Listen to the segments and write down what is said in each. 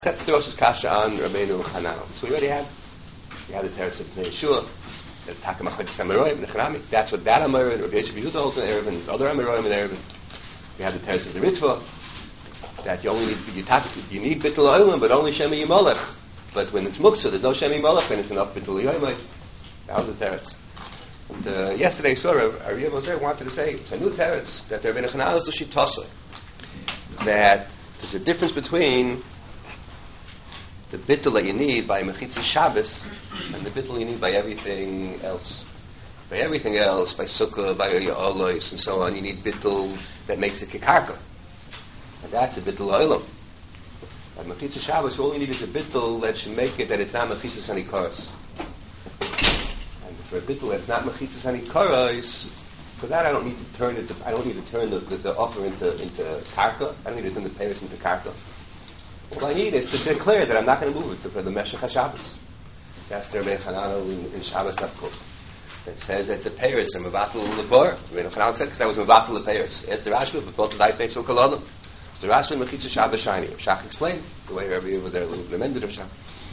That's the Rosh's Kasha on Rabbeinu Chananel. So we already had the Teretz of Bnei Yeshua, there's Takamachlik Samaroim, Nechanami. That's what that Amor and Rabbi Yosef Yehuda holds in Erevin, there's other Amorim in Erevin. We have the Teretz of the Ritva, that you only need, you need Bittul Olam, but only Shemi Yimolech. But when it's Muksa, there's no Shemi Yimolech, then it's enough Bittul Yoimai. That was the Teretz. And yesterday, Ariya Moser wanted to say, it's a new Teretz, that Rabbeinu Chananel is the Shitasa. That there's a difference between the bittul that you need by Mechitzah Shabbos and the bittul you need by everything else. By everything else, by Sukkah, by your Olois, and so on, you need bittul that makes it Kikarka. And that's a bittul Olam. By Mechitzah Shabbos, all you need is a bittul that should make it that it's not Mechitzah Sanikaros. And for a bittul that's not Mechitzah Sanikaros, for that I don't need to turn it. I don't need to turn the offer into Karka. I don't need to turn the Paris into Karka. All I need is to declare that I'm not going to move it for the Meshach HaShabbos. That's the Rabbeinu Chananel in Shabbos Tavkuf. That says that the Paris are Mevatel Lebor. Rabbeinu Chananel said, because I was Mevatel the Paris. Ask the Rashba, but both the Dai Peisel Kolodom. So the Rashba Mechitzah Shabbos Shiny. Shach explained, the way Rabbi was there a little bit amended of Shach,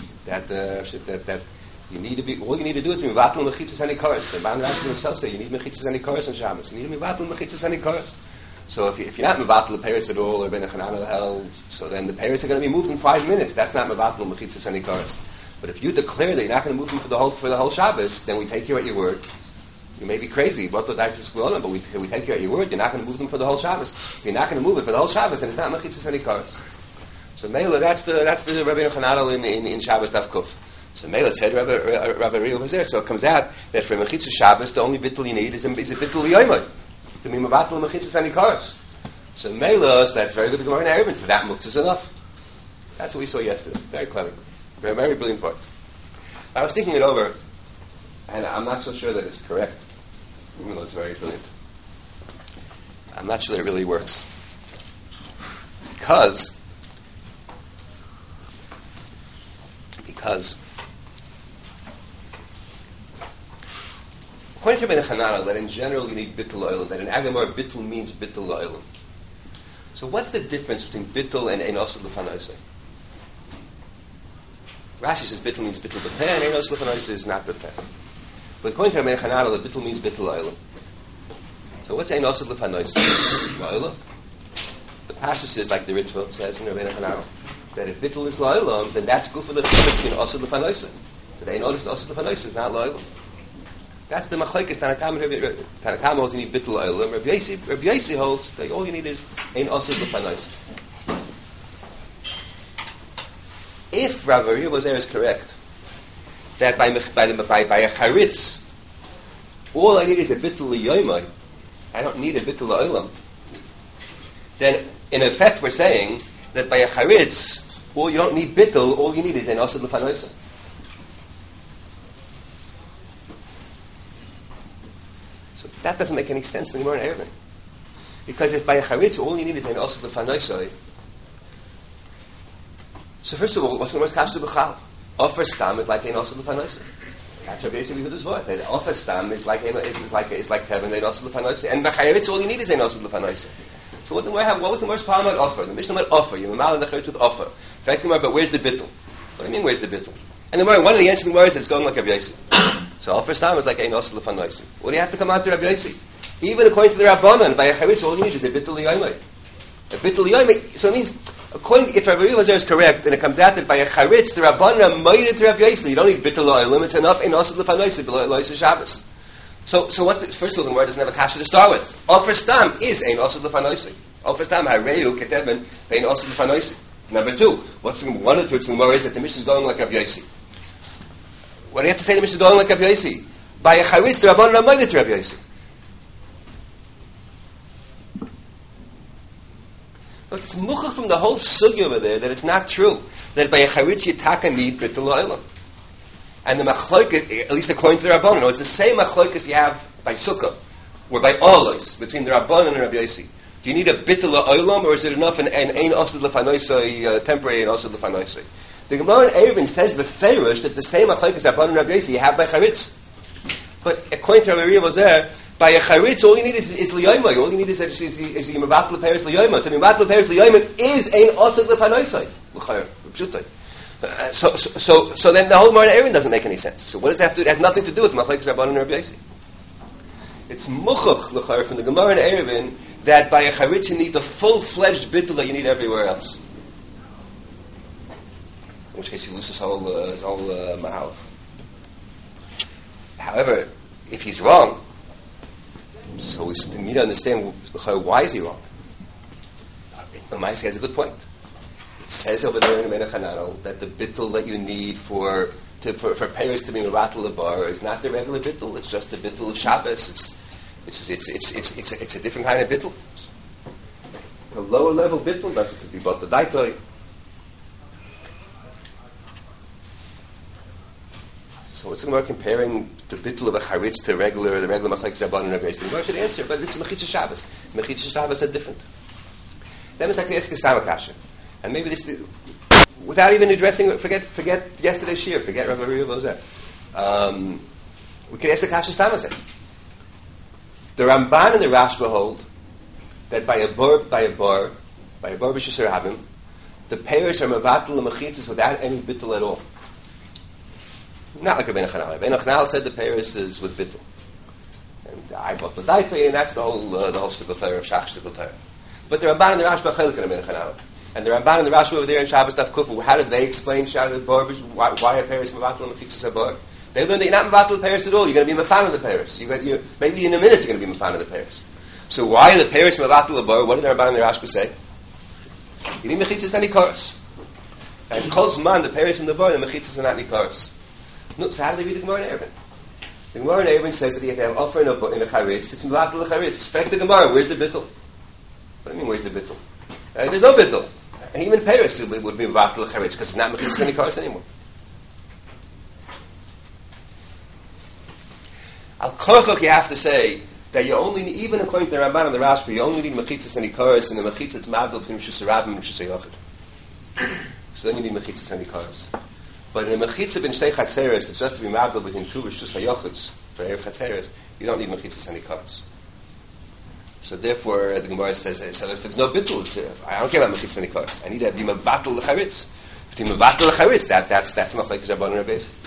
that you need to be, all you need to do is be Mevatel Mechitzah Sanikaros. The Ban Rashba himself said, you need Mechitzah Sanikaros on Shabbos. You need to be Mevatel Mechitzah Sanikaros. So if you're not mevatel the Paris at all, or Rabbeinu Chananel held, so then the Paris are going to be moved in 5 minutes. That's not mevatel mechitzas sanikaros. But if you declare that you're not going to move them for the whole Shabbos, then we take you at your word. You may be crazy, but we take you at your word. You're not going to move them for the whole Shabbos. If you're not going to move it for the whole Shabbos, then it's not mechitzas sanikaros. So Mela, that's the Rabbeinu Chananel in Shabbos Tavkuf. So Mela said Rabbi Rio was there. So it comes out that for mechitzas Shabbos, the only bittul you need is a bittul yoymai. To be mevatel mechitzas sanikaros. So Melos, that's very good to go in Erevin. For that muktzah is enough. That's what we saw yesterday. Very clever. Very, very brilliant part. I was thinking it over, and I'm not so sure that it's correct, even though it's very brilliant. I'm not sure that it really works. Because according to Rabbeinu Chananel, that in general you need bittul olam, that in Agamor bittul means bittul olam. So what's the difference between bittul and ein osel l'fanoisei? Rashi says bittul means bittul b'peh, and ein osel l'fanoisei is not b'peh. But according to Rabbeinu Chananel, the bittul means bittul olam. So what's ein osel l'fanoisei? La'olam. The Pasha says, like the Ritva says in Rabbeinu Chananel, that if bittul is la'olam, then that's good for the difference between osel l'fanoisei. That ein osel l'fanoisei is not la'olam. That's the machlekes. Tanakama holds you need bittul olam. Rabbi Yossi holds that all you need is ein osel l'fanoisei. If Rav Ariya was there is correct, that by a charitz, all I need is a bittul yoymai, I don't need a bittul olam, then in effect we're saying that by a charitz, you don't need bittul, all you need is ein osel l'fanoisei. That doesn't make any sense anymore in Erevin. Because if by a charitz all you need is an osel l'fanoisei, so first of all, what's the worst kasha b'chal? Offer stam is like an osel l'fanoisei. That's Rabbi Yosef Yehuda's word. That offer stam is like tevin an osel l'fanoisei, and by charitz all you need is an osel l'fanoisei. So what was the worst problem about offer? The Mishnah about offer. You mal in the charitz with offer. In fact, but where's the bittul? What do you mean? Where's the bittul? And one of the answering words is going like Rabbi Yosef. So our first time is like ein osel l'fanoisei. What do you have to come out to Rabbi Yossi? Even according to the Rabbanan, by a charitz, all you need is a bittul yoymai. A bittul yoymai. So it means, if Rabbi Yossi is correct, then it comes out that by a charitz, the Rabbanan are moeded to Rabbi Yossi. You don't need bittul olam. It's enough ein osel l'fanoisei below lois Shabbos. So what's the first of all? The word doesn't have a kasha to start with. Offer stam is ein osel l'fanoisei. Offer stam hareu ketevin ein osel l'fanoisei. Number two, one of the two more is that the Mishnah is going like Rabbi Yossi. What do you have to say to Mishnah going like Rabbi Yossi? By a charitz, the Rabbanan are moeded to Rabbi Yossi. But it's muchach from the whole sugya over there that it's not true that by a charitz you taka need bittul olam. And the machlokes, at least according to the Rabbanan, it's the same machlokes you have by sukkah or by olos between the Rabbanan and Rabbi Yossi. Do you need a bittul olam, or is it enough an ein osel l'fanoisei, temporary ein osel l'fanoisei? The Gemara in Erevin says beferish that the same machlokes Rabbanan and Rabbi Yossi you have by charitz. But according to Rabbi Ariya was there, by a charitz all you need is liyoymai. All you need is mevatel l'peres liyoymai. To be mevatel l'peres liyoymai is ein osel l'fanoisei. So then the whole Gemara Erevin doesn't make any sense. So what does it have to do? It has nothing to do with Machlekes Rabbanan and Rabbi Yossi. It's muchach l'chayr from the Gemara and Erevin that by a charitz you need the full-fledged bittul that you need everywhere else. In which case he loses his whole mahalach. However, if he's wrong, so we need to understand why is he wrong. Maaseh has a good point. It says over there in the Menach Hananel that the bittul that you need for payers to be meratel the bar is not the regular bittul. It's just the bittul of Shabbos. It's a different kind of bittul. The lower level bittul doesn't be about the daitoi. So what's about comparing the bittul of a charitz to the regular machlekes Rabbanan and Rabbi Yossi? The Gemara should answer, but it's Mechitza Shabbos. Mechitza Shabbos are different. Then it's like the Eskes Kasha. And maybe this, without even addressing it, forget yesterday's shir, forget Rabbi Ria Bozer. We can ask the Kasha Stamaseh. The Ramban and the Rashba hold that by a bar b'shusar habim, the payers are mevatel l'mechitzas without any bittul at all. Not like Rabbeinu Chanal. Rabbeinu Chanal said the payers is with bittul, and I bought the daita, and that's the whole shtickle Torah of Shach shtickle Torah. But the Ramban and the Rashba chelik in Rabbeinu Chanal. And the Ramban and the Rashba over there in Shabbos Daf Kufu, how did they explain Shabbos Bar? Why are Paris mevatel l'mechitzas Bar? They learned that you're not mevatel Paris at all. You're going to be mefan of the Paris. Maybe in a minute you're going to be mefan of the Paris. So why are the Paris mevatel Bar? What did the Ramban and the Rashba say? You need mechitzas and nikaros. And Kol Zman, the Paris and the Bar, the mechitzas are not nikaros. No, so how do they read the Gemara in Erevin? The Gemara in Erevin says that you have to have offer in a charitz. It's mevatel charitz. Fact the Gemara. Where's the bittul? What do you mean? Where's the bittul? There's no bittul. And even Paris would be mevatel charitz because it's not mechitzas and nikaros anymore. Al korchoch, you have to say that you only need, even according to the Ramban and the Rashba, you only need mechitzas and nikaros, and the mechitzas it's mavdil between Rishus Rabim and Rishus Yochid. So then you need mechitzas and nikaros. But in a mechitzah ben shtei chatzeres, it's just to be mavdil between two Rishus Yochids for erev chatzeres. You don't need mechitzas and nikaros. So therefore, the Gemara says, so if it's no bittul, I don't care about mechitzas and nikaros. I need to be mevatel l'charitz. Between mevatel l'charitz, that's machlekes Rabbanan and Rabbi Yossi.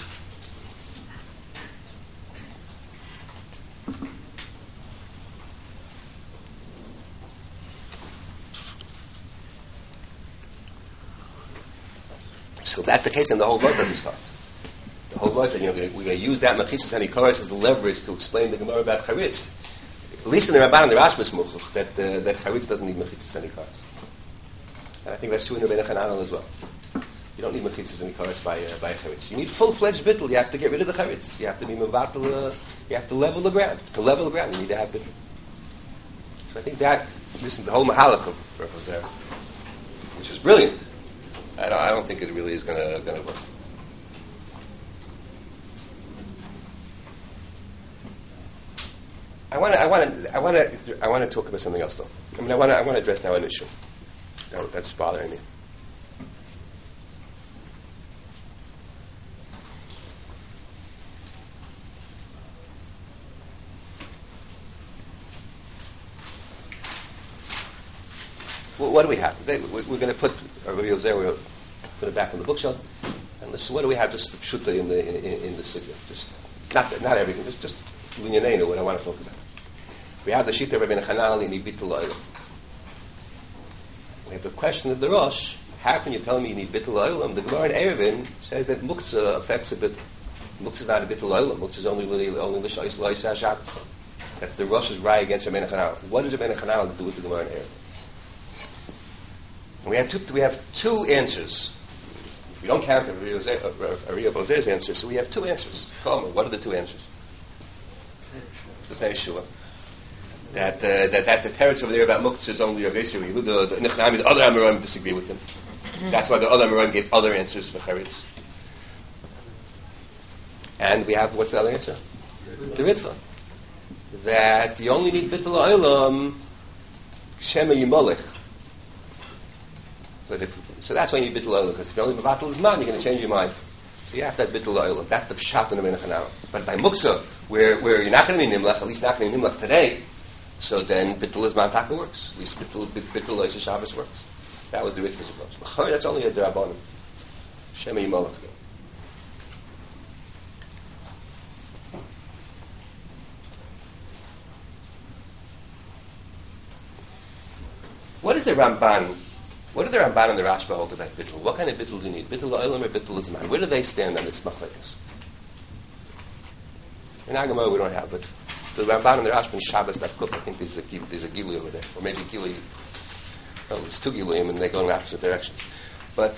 So if that's the case, then the whole Gemara doesn't start. The whole Gemara, we're going to use that mechitzas and nikaros as the leverage to explain the Gemara about charitz. At least in the Ramban and the Rashba is muchach that charitz doesn't need mechitzas and nikaros. And I think that's true in Rabbeinu Chananel as well. You don't need mechitzas and nikaros by charitz. You need full-fledged bittul. You have to get rid of the charitz. You have to be mevatel. You have to level the ground. To level the ground, you need to have bittul. So I think that, listen, the whole mahalach of Rav Ozer, which is brilliant. I don't think it really is going to work. I want to talk about something else, though. I mean, I want to address now an issue that's bothering me. What do we have? We're going to put a real there. We'll put it back on the bookshelf. And listen, what do we have? Just pshuta in the sugya. Just not everything. Just linyanenu. What I want to talk about. We have the shita of Rabbeinu Chanal in Bittul Olam. We have the question of the Rosh. How can you tell me you need Bittul Olam? The Gemara in Erevin says that muktzah affects a bittul. Muktzah is not a Bittul Olam. Muktzah is only l'shayis lo'isah Shabbos. That's the Rosh's right against Rabbeinu Chanal. What does Rabbeinu Chanal do with the Gemara in Erevin? And we have two answers. We don't count Ariya Bozer's answer, so we have two answers. What are the two answers? The Pnei Yeshua. That the teretz over there about muktzah is only Rav Yossi Yehuda. The Nechnami, the other Amoraim disagree with him. That's why the other Amoraim gave other answers for charitz. And we have, what's the other answer? The Ritva. That you only need bittul ha'olam shema yimolech. So that's why you need bittul ha'olam, because if you only mevatel zman, you're going to change your mind. So you have to have bittul ha'olam. That's the pshat in the Rabbeinu Chanal. But by muktzah, where you're not going to be nimlach, at least not going to be nimlach today, so then bittul zman taka works. At least bittul lo'isah Shabbos works. That was the Ritva's approach. That's only a d'rabbanan. Shema Yimolach. What is the Ramban? What do the Ramban and the Rashba hold about bittul? What kind of bittul do you need? Bittul la'olam or bittul l'zman? Where do they stand on this machlekes? In Agamah we don't have, but the Ramban and the Rashba and Shabbos Daf Kuf, I think there's a gilui over there, or maybe gilui. Well, there's two giluim and they go in opposite directions. But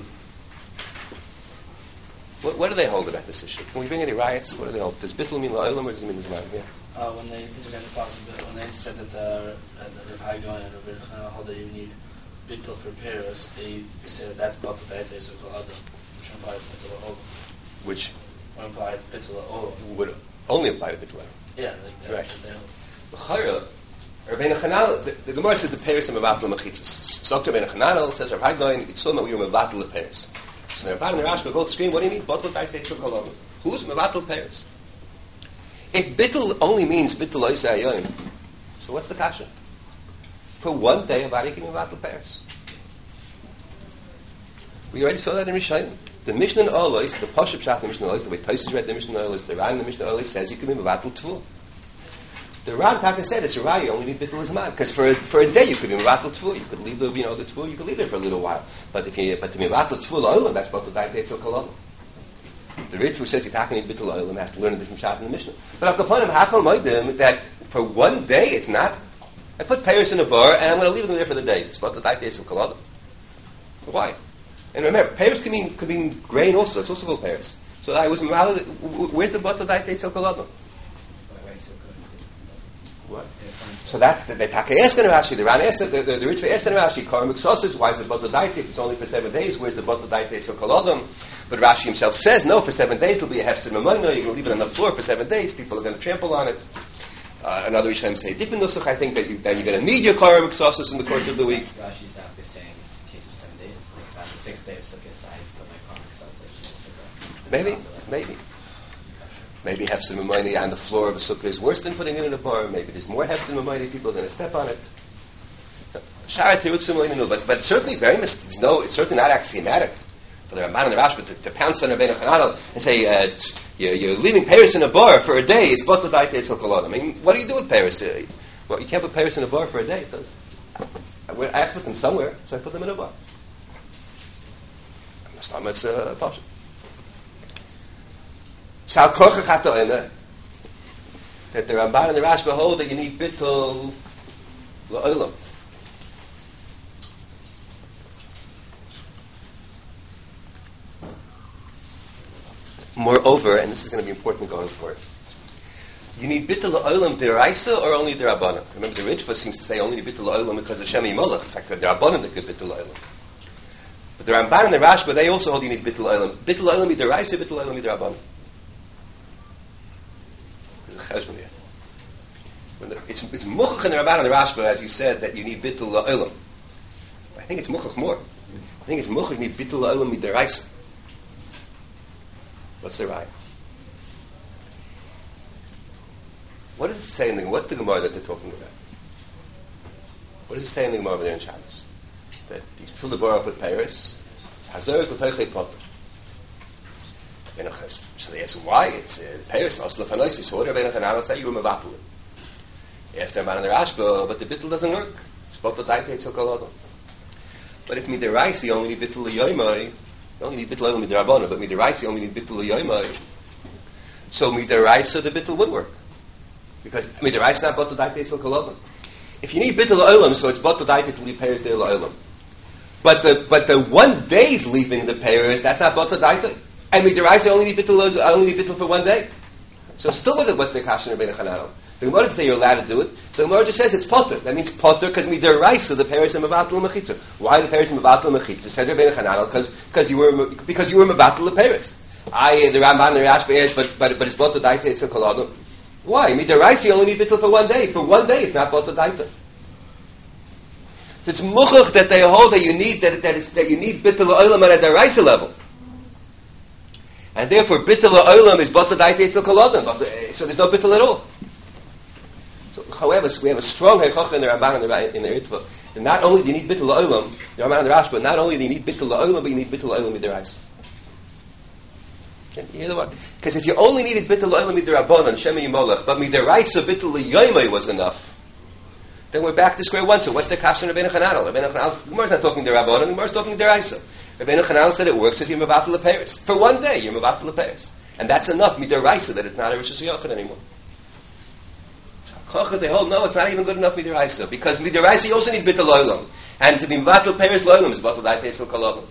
what do they hold about this issue? Can we bring any riots? What do they hold? Does bittul mean la'olam or does it mean l'zman? Yeah. When they integrated the possibility, when they said that the Rav Haggai and Rav Chanel hold that you need bittul for Paris, they said that that's about the dietary of Adam, which implies bittul olam. Which implied bittul olam. Would only apply to bittul olam. Yeah, like that. Right. Rabbeinu Chananel, the Gemara says the Paris are mevatel mechitzas. So Rabbeinu Chananel says Rav Haggai and Itzuma we were mevatel the Paris. So the Ramban and the Rashba both scream, what do you mean? Batel dietary of Adam. Who's mevatel Paris? If bittul only means bittul oisei ayonim, so what's the kasha? For one day, a body can be mevatel Paris. We already saw that in Rishayim. The Mishnah in Olos, the Pashup Shat in the Mishnah in Olos, the way Tosfos read the Mishnah in Olos, the Ran in the Mishnah in Olos says you can be mevatel tvul. The Ran Taka said it's a you only need bittul zman because for a day you could be mevatel tvul. You could leave the tvul. You could leave there for a little while. But to be mevatel tvul olam, that's about the diet so kolon. The Ritz who says you can't need bittul olam has to learn a different shot in the Mishnah. But I've got hakol moedim that for one day it's not. I put Paris in a bar and I'm going to leave them there for the day. It's about the diet so kolon. Why? And remember, Paris could mean grain also. It's also called Paris. So I was where's the butter diet so kolon? What? So that's the Taka asked in Rashi. The Ran asked the Ritva asked in Rashi. Karmik sausage. Why is the butter diet? It's only for 7 days. Where's the butter diet so kolon? But Rashi himself says, no, for 7 days there'll be a hefsed mamona. You're going to leave it on the floor for 7 days. People are going to trample on it. Another Rishonim say different nusach. I think that you're going to need your karam exosus in the course of the week. Rashi's staff is saying it's a case of 7 days. Like if on the 6th day of Sukkot, I put my karam exosus. Maybe hefsed mamona on the floor of a sukkah is worse than putting it in a bar. Maybe there's more hefsed mamona. People are going to step on it. But certainly, it's certainly not axiomatic for the Ramban and the Rashba to pounce on Rabbeinu Chananel and say you're leaving Paris in a bar for a day. It's batel daite etzel kolon. I mean, what do you do with Paris? Well, you can't put Paris in a bar for a day. It does. I have to put them somewhere, so I put them in a bar. It's posh. That the Ramban and the Rashba hold that you need bittul la'olam. Moreover, and this is going to be important going forward, you need bittul la'olam deraisa or only derabbanan? Remember, the Ritva seems to say only bittul la'olam because of Shem Yimolach. It's like the derabbanan that give bittul la'olam. But the Ramban and the Rashba, they also hold you need bittul la'olam. Bittul la'olam deraisa, bittul la'olam derabbanan. There's a cheshbon here. It's muchach in the Ramban and the Rashba, as you said, that you need bittul la'olam. I think it's muchach more. I think it's muchach you need bittul la'olam deraisa. What's the right? What does it say in the what's the Gemara that they're talking about? What does it say in the Gemara over there in Shabbos? That you fill the bar up with Paris. Hazor k'toichay potter. So they ask why it's Paris. So what Rabbeinu Chananel say? You were mevatel. Yes, they're man in the Rashba, but the bittul doesn't work. It's batel daite etzel kolon. But if midiraisi only need bittul yoymai. You only need bittul olam midrabbanan, but midiraisa you only need bittul yoymai. So midiraisa the bittul would work because midiraisa not batel daite etzel kolon. If you need bittul olam, so it's batel daite to leave Paris there la'olam. But the 1 day's leaving the Paris, that's not batel daite. And midiraisa only need bittul for 1 day. So still, what's the kasha in Rabbeinu Chananel? The Gemara doesn't say you're allowed to do it. The Gemara just says it's potter. That means potter because midiraisa the Paris and mevatel mechitza. Why the Paris and mevatel mechitza? Said Rabbeinu Chananel because you were mevatel the Paris. The Ramban and the Rashba is but it's potter daite it's a kolodum. Why midiraisa you only need bittul for 1 day. For 1 day it's not potter daite. It's muchach that they hold that you need that you need bittul olam at a deraisa level. And therefore, bittul olam is batel daite etzel kolodum. So there's no bittul at all. So, however, we have a strong heichach in the Ramban and in the Ritva. And not only do you need bittul olam, the Ramban and the Rashba, not only do you need bittul olam, but you need bittul olam midiraisa. You know what? Because if you only needed bittul olam midrabanan shema yimolech, but midaraisa bittul liyoymei was enough, then we're back to square one. So what's the kasha in Rabbeinu Chananel? Rabbeinu Chananel, Gemara's not talking derabanan, Gemara's talking deraisa. Rabbeinu Chananel said it works as you're mevatel leperes. For one day, you're mevatel leperes. And that's enough midaraisa that it's not a rishus yochid anymore. So they hold, no, it's not even good enough midaraisa. Because midaraisa you also need bittul olam. And to be mevatel peres loylam is batel dai pesel kol.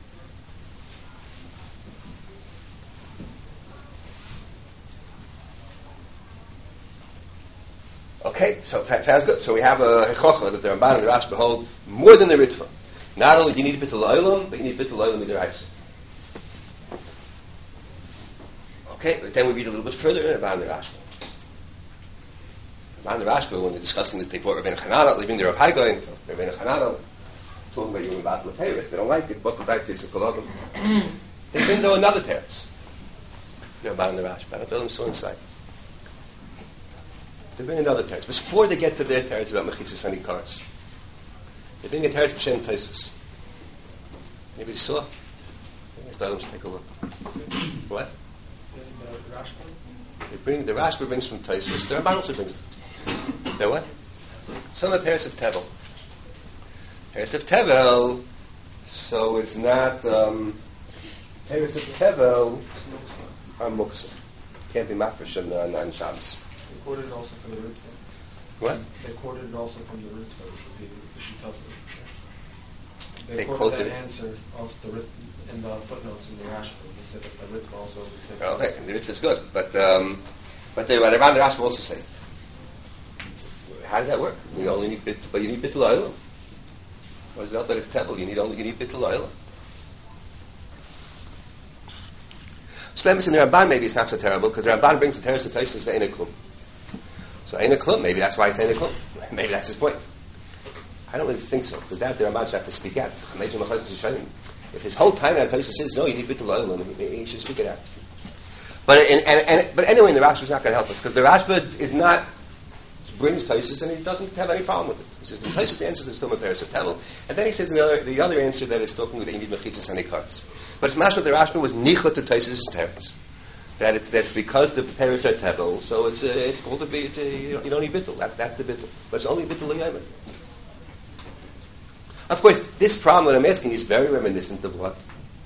Okay, so that sounds good. So we have a hechocha that the Ramban and the Rashba hold more than the Ritva. Not only do you need bittul olam, but you need bittul olam midaraisa. Okay, but then we read a little bit further in Ramban and the Rashba. Ramban and the Rashba, when they're discussing this, they brought Rabbeinu Chananel, leaving the Rav Hai going, Rabbeinu Chananel, talking about Yom Bat Leperes. They don't like it. But the Dai Tzitz Kologim. They bring though another teretz. The Ramban and the Rashba. I don't tell them so inside. They bring another teretz. Before they get to their teretz about mechitzas and ikaros, they bring a teretz b'shem Tosfos. Maybe you saw. Let's take a look. What? They bring the Rashba brings from Tosfos. The Ramban also brings it. They're what? Some of the Teres of Tevel. Teres of Tevel. So it's not Teres of Tevel are muksa. Can't be mafresh on Shabbos. They quoted it also from the Ritva. What? They quoted it also from the Ritva, the Shitasa. They quoted that answer of the Ritva in the footnotes in the Rashba. They said that the Ritva also said. Okay, and the Ritva is good, but the Rashba also say, how does that work? You only need but you need bittul olam. What is it out that it's tevel? You need bittul olam. So let me say, in the Ramban maybe it's not so terrible because the Ramban brings the teres of Tosfos ve'ein klum. So ein klum, maybe that's why it's ein klum. Maybe that's his point. I don't really think so because that the Ramban should have to speak out. If his whole time that Tosfos says no, you need bittul olam, he should speak it out. But anyway, the Rashba is not going to help us because the Rashba is not brings Tosfos and he doesn't have any problem with it. He says the Tosfos answers is still Peres of Tevel, and then he says the other answer that is talking with the Inid Mechitzas and Ikaros. But it's mashma the Rashba was nichot to Tosfos' teres. That's because the Peres are Tevel, so it's called to be you don't need bittul. That's the bittul, but it's only bittul l'yayim. Of course, this problem that I'm asking is very reminiscent of what?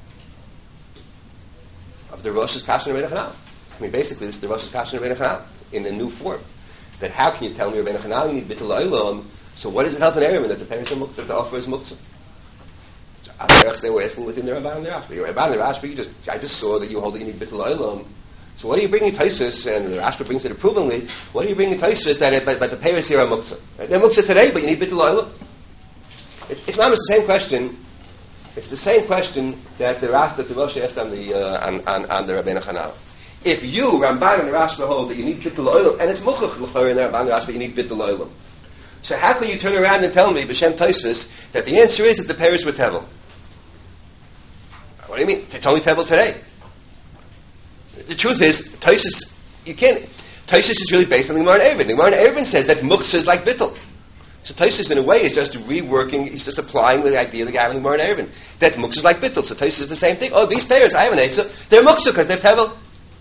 Of the Rosh's Kashan Rabbeinu Chananel. I mean, basically, this is the Rosh's Kashan Rabbeinu Chananel in a new form. That how can you tell me Rabbeinu Chananel you need bittul olam? So what does it help an Ereman that the parents are that the offer is muktzah? They were asking within the Ramban and the Rashba. Your Ramban and the Rashba, I just saw that you hold that you need bittul olam. So what are you bringing Tosfos? And the Rashba brings it approvingly. What are you bringing Tosfos that but the parents here are muktzah? Right? They're muktzah today, but you need bittul olam. It's not the same question. It's the same question that the Rosh asked on the Rabbeinu Chananel. If you, Ramban and the Rashba, hold that you need bittul olam, and it's muchach l'chor in the Ramban and the Rashba, you need bittul olam. So how can you turn around and tell me, b'shem Tosfos, that the answer is that the Peres were tevel? What do you mean? It's only tevel today. The truth is, Tosfos, you can't. Tosfos is really based on the Gemara and Eruvin. The Gemara and Eruvin says that muktzah is like bittul. So Tosfos, in a way, is just reworking. He's just applying the idea that the guy in the Gemara and Eruvin that muktzah is like bittul. So Tosfos is the same thing. Oh, these Peres, I have an answer. They're muktzah because they're tevel.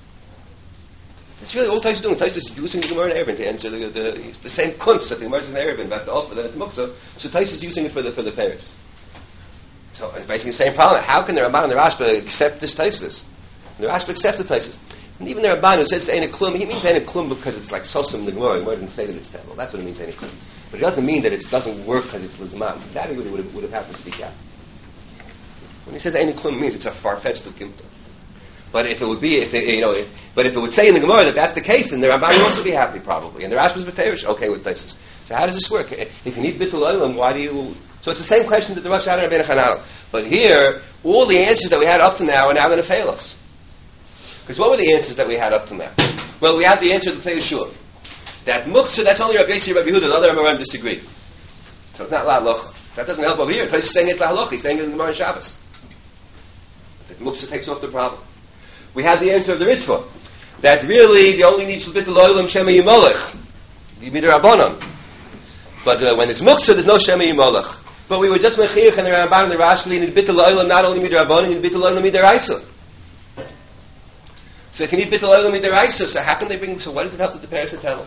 It's really all Tosfos is doing. Tosfos is using the Gemara and Eruvin to answer the same kunst that the Gemara and Eruvin about to offer that it's muktzah. So Tosfos is using it for the Peres. So it's basically the same problem. How can the Ramban and the Rashba accept this Tosfos? The Rashba accepts the Tosfos. And even the Ramban who says ein klum, he means ein klum because it's like sosim the Gemara. The Gemara didn't say that it's tevel. That's what it means ein klum. But it doesn't mean that it doesn't work because it's lizman. That he would have had to speak out. When he says ein klum, it means it's a far-fetched ukimta. But if it would be, if it would say in the Gemara that that's the case, then the Ramban would also be happy probably, and the Rashba is b'terish okay with Tosfos. So how does this work? If you need bittul olam, why do you? So it's the same question that the Rosh had in Rabbeinu Chananel. But here, all the answers that we had up to now are now going to fail us. Because what were the answers that we had up to now? Well, we had the answer to the Yeshua. That muktzah, that's only Rabbi Yossi and Rabbi Yehuda. The other Amoraim disagree. So it's not la'aloch. That doesn't help over here. Tosfos is saying it la'aloch. He's saying it in the Gemara and Shabbos. That muktzah takes off the problem. We had the answer of the Ritva. That really, the only need is bittul olam shema yimolech. Midrabanan. But when it's muktzah, there's no shema yimolech. But we were just mechiach and the Ramban and the Rashba, you need bittul olam not only midrabanan, you need bittul olam midaraisa. So if you need bittul olam midaraisa, so how can they bring? So what does it help to the Paris Tevin?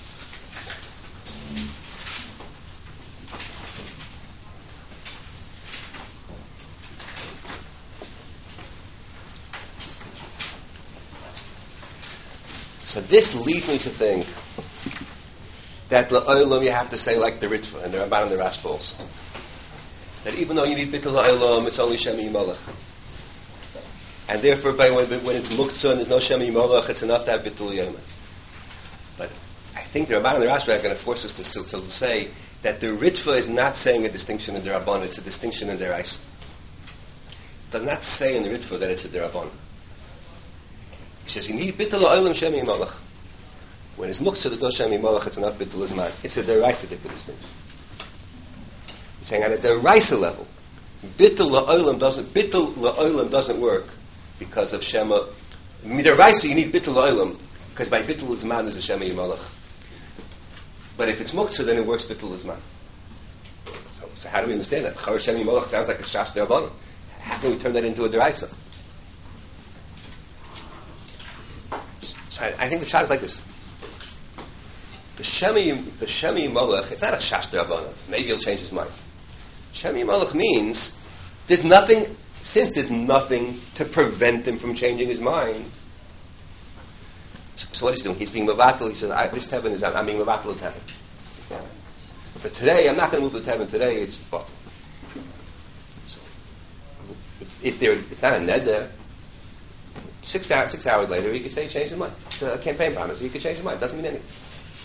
So this leads me to think that la'olam you have to say like the Ritva and the Ramban and the Rashba also. That even though you need bittul la'olam, it's only Shem Yimalach. And therefore, when it's muktzah and there's no Shem Yimalach, it's enough to have bittul yom. But I think the Ramban and the Rashba are going to force us to say that the Ritva is not saying a distinction in the Rabban, it's a distinction in the Reis. It does not say in the Ritva that it's a Rabban. He says you need bittul la'olam Shem Yimalach. When it's muktzah, there's no Shem Yimalach, it's enough bittul zman. It's a deraisa distinction. He's saying on a deraisa level, bittul la'olam doesn't work because of Shema. Midaraisa you need bittul la'olam because by bittul zman is a Shem Yimalach. But if it's muktzah, then it works bittul zman. So how do we understand that? Char Shem Yimalach sounds like a shash derabbanan. How can we turn that into a deraisa? So I think the shot is like this. The Shemi Yimalach, it's not a shash derabbanan. Maybe he'll change his mind. Shemi Yimalach means there's nothing to prevent him from changing his mind. So what is he doing? He's being mevatel. He says, this Tevin is, I'm being mevatel the Tevin. But today, I'm not going to move the Tevin today, it's bottom. So, it's not a ned there. 6 hours later, he could say he changed his mind. It's a campaign promise. He could change his mind. It doesn't mean anything.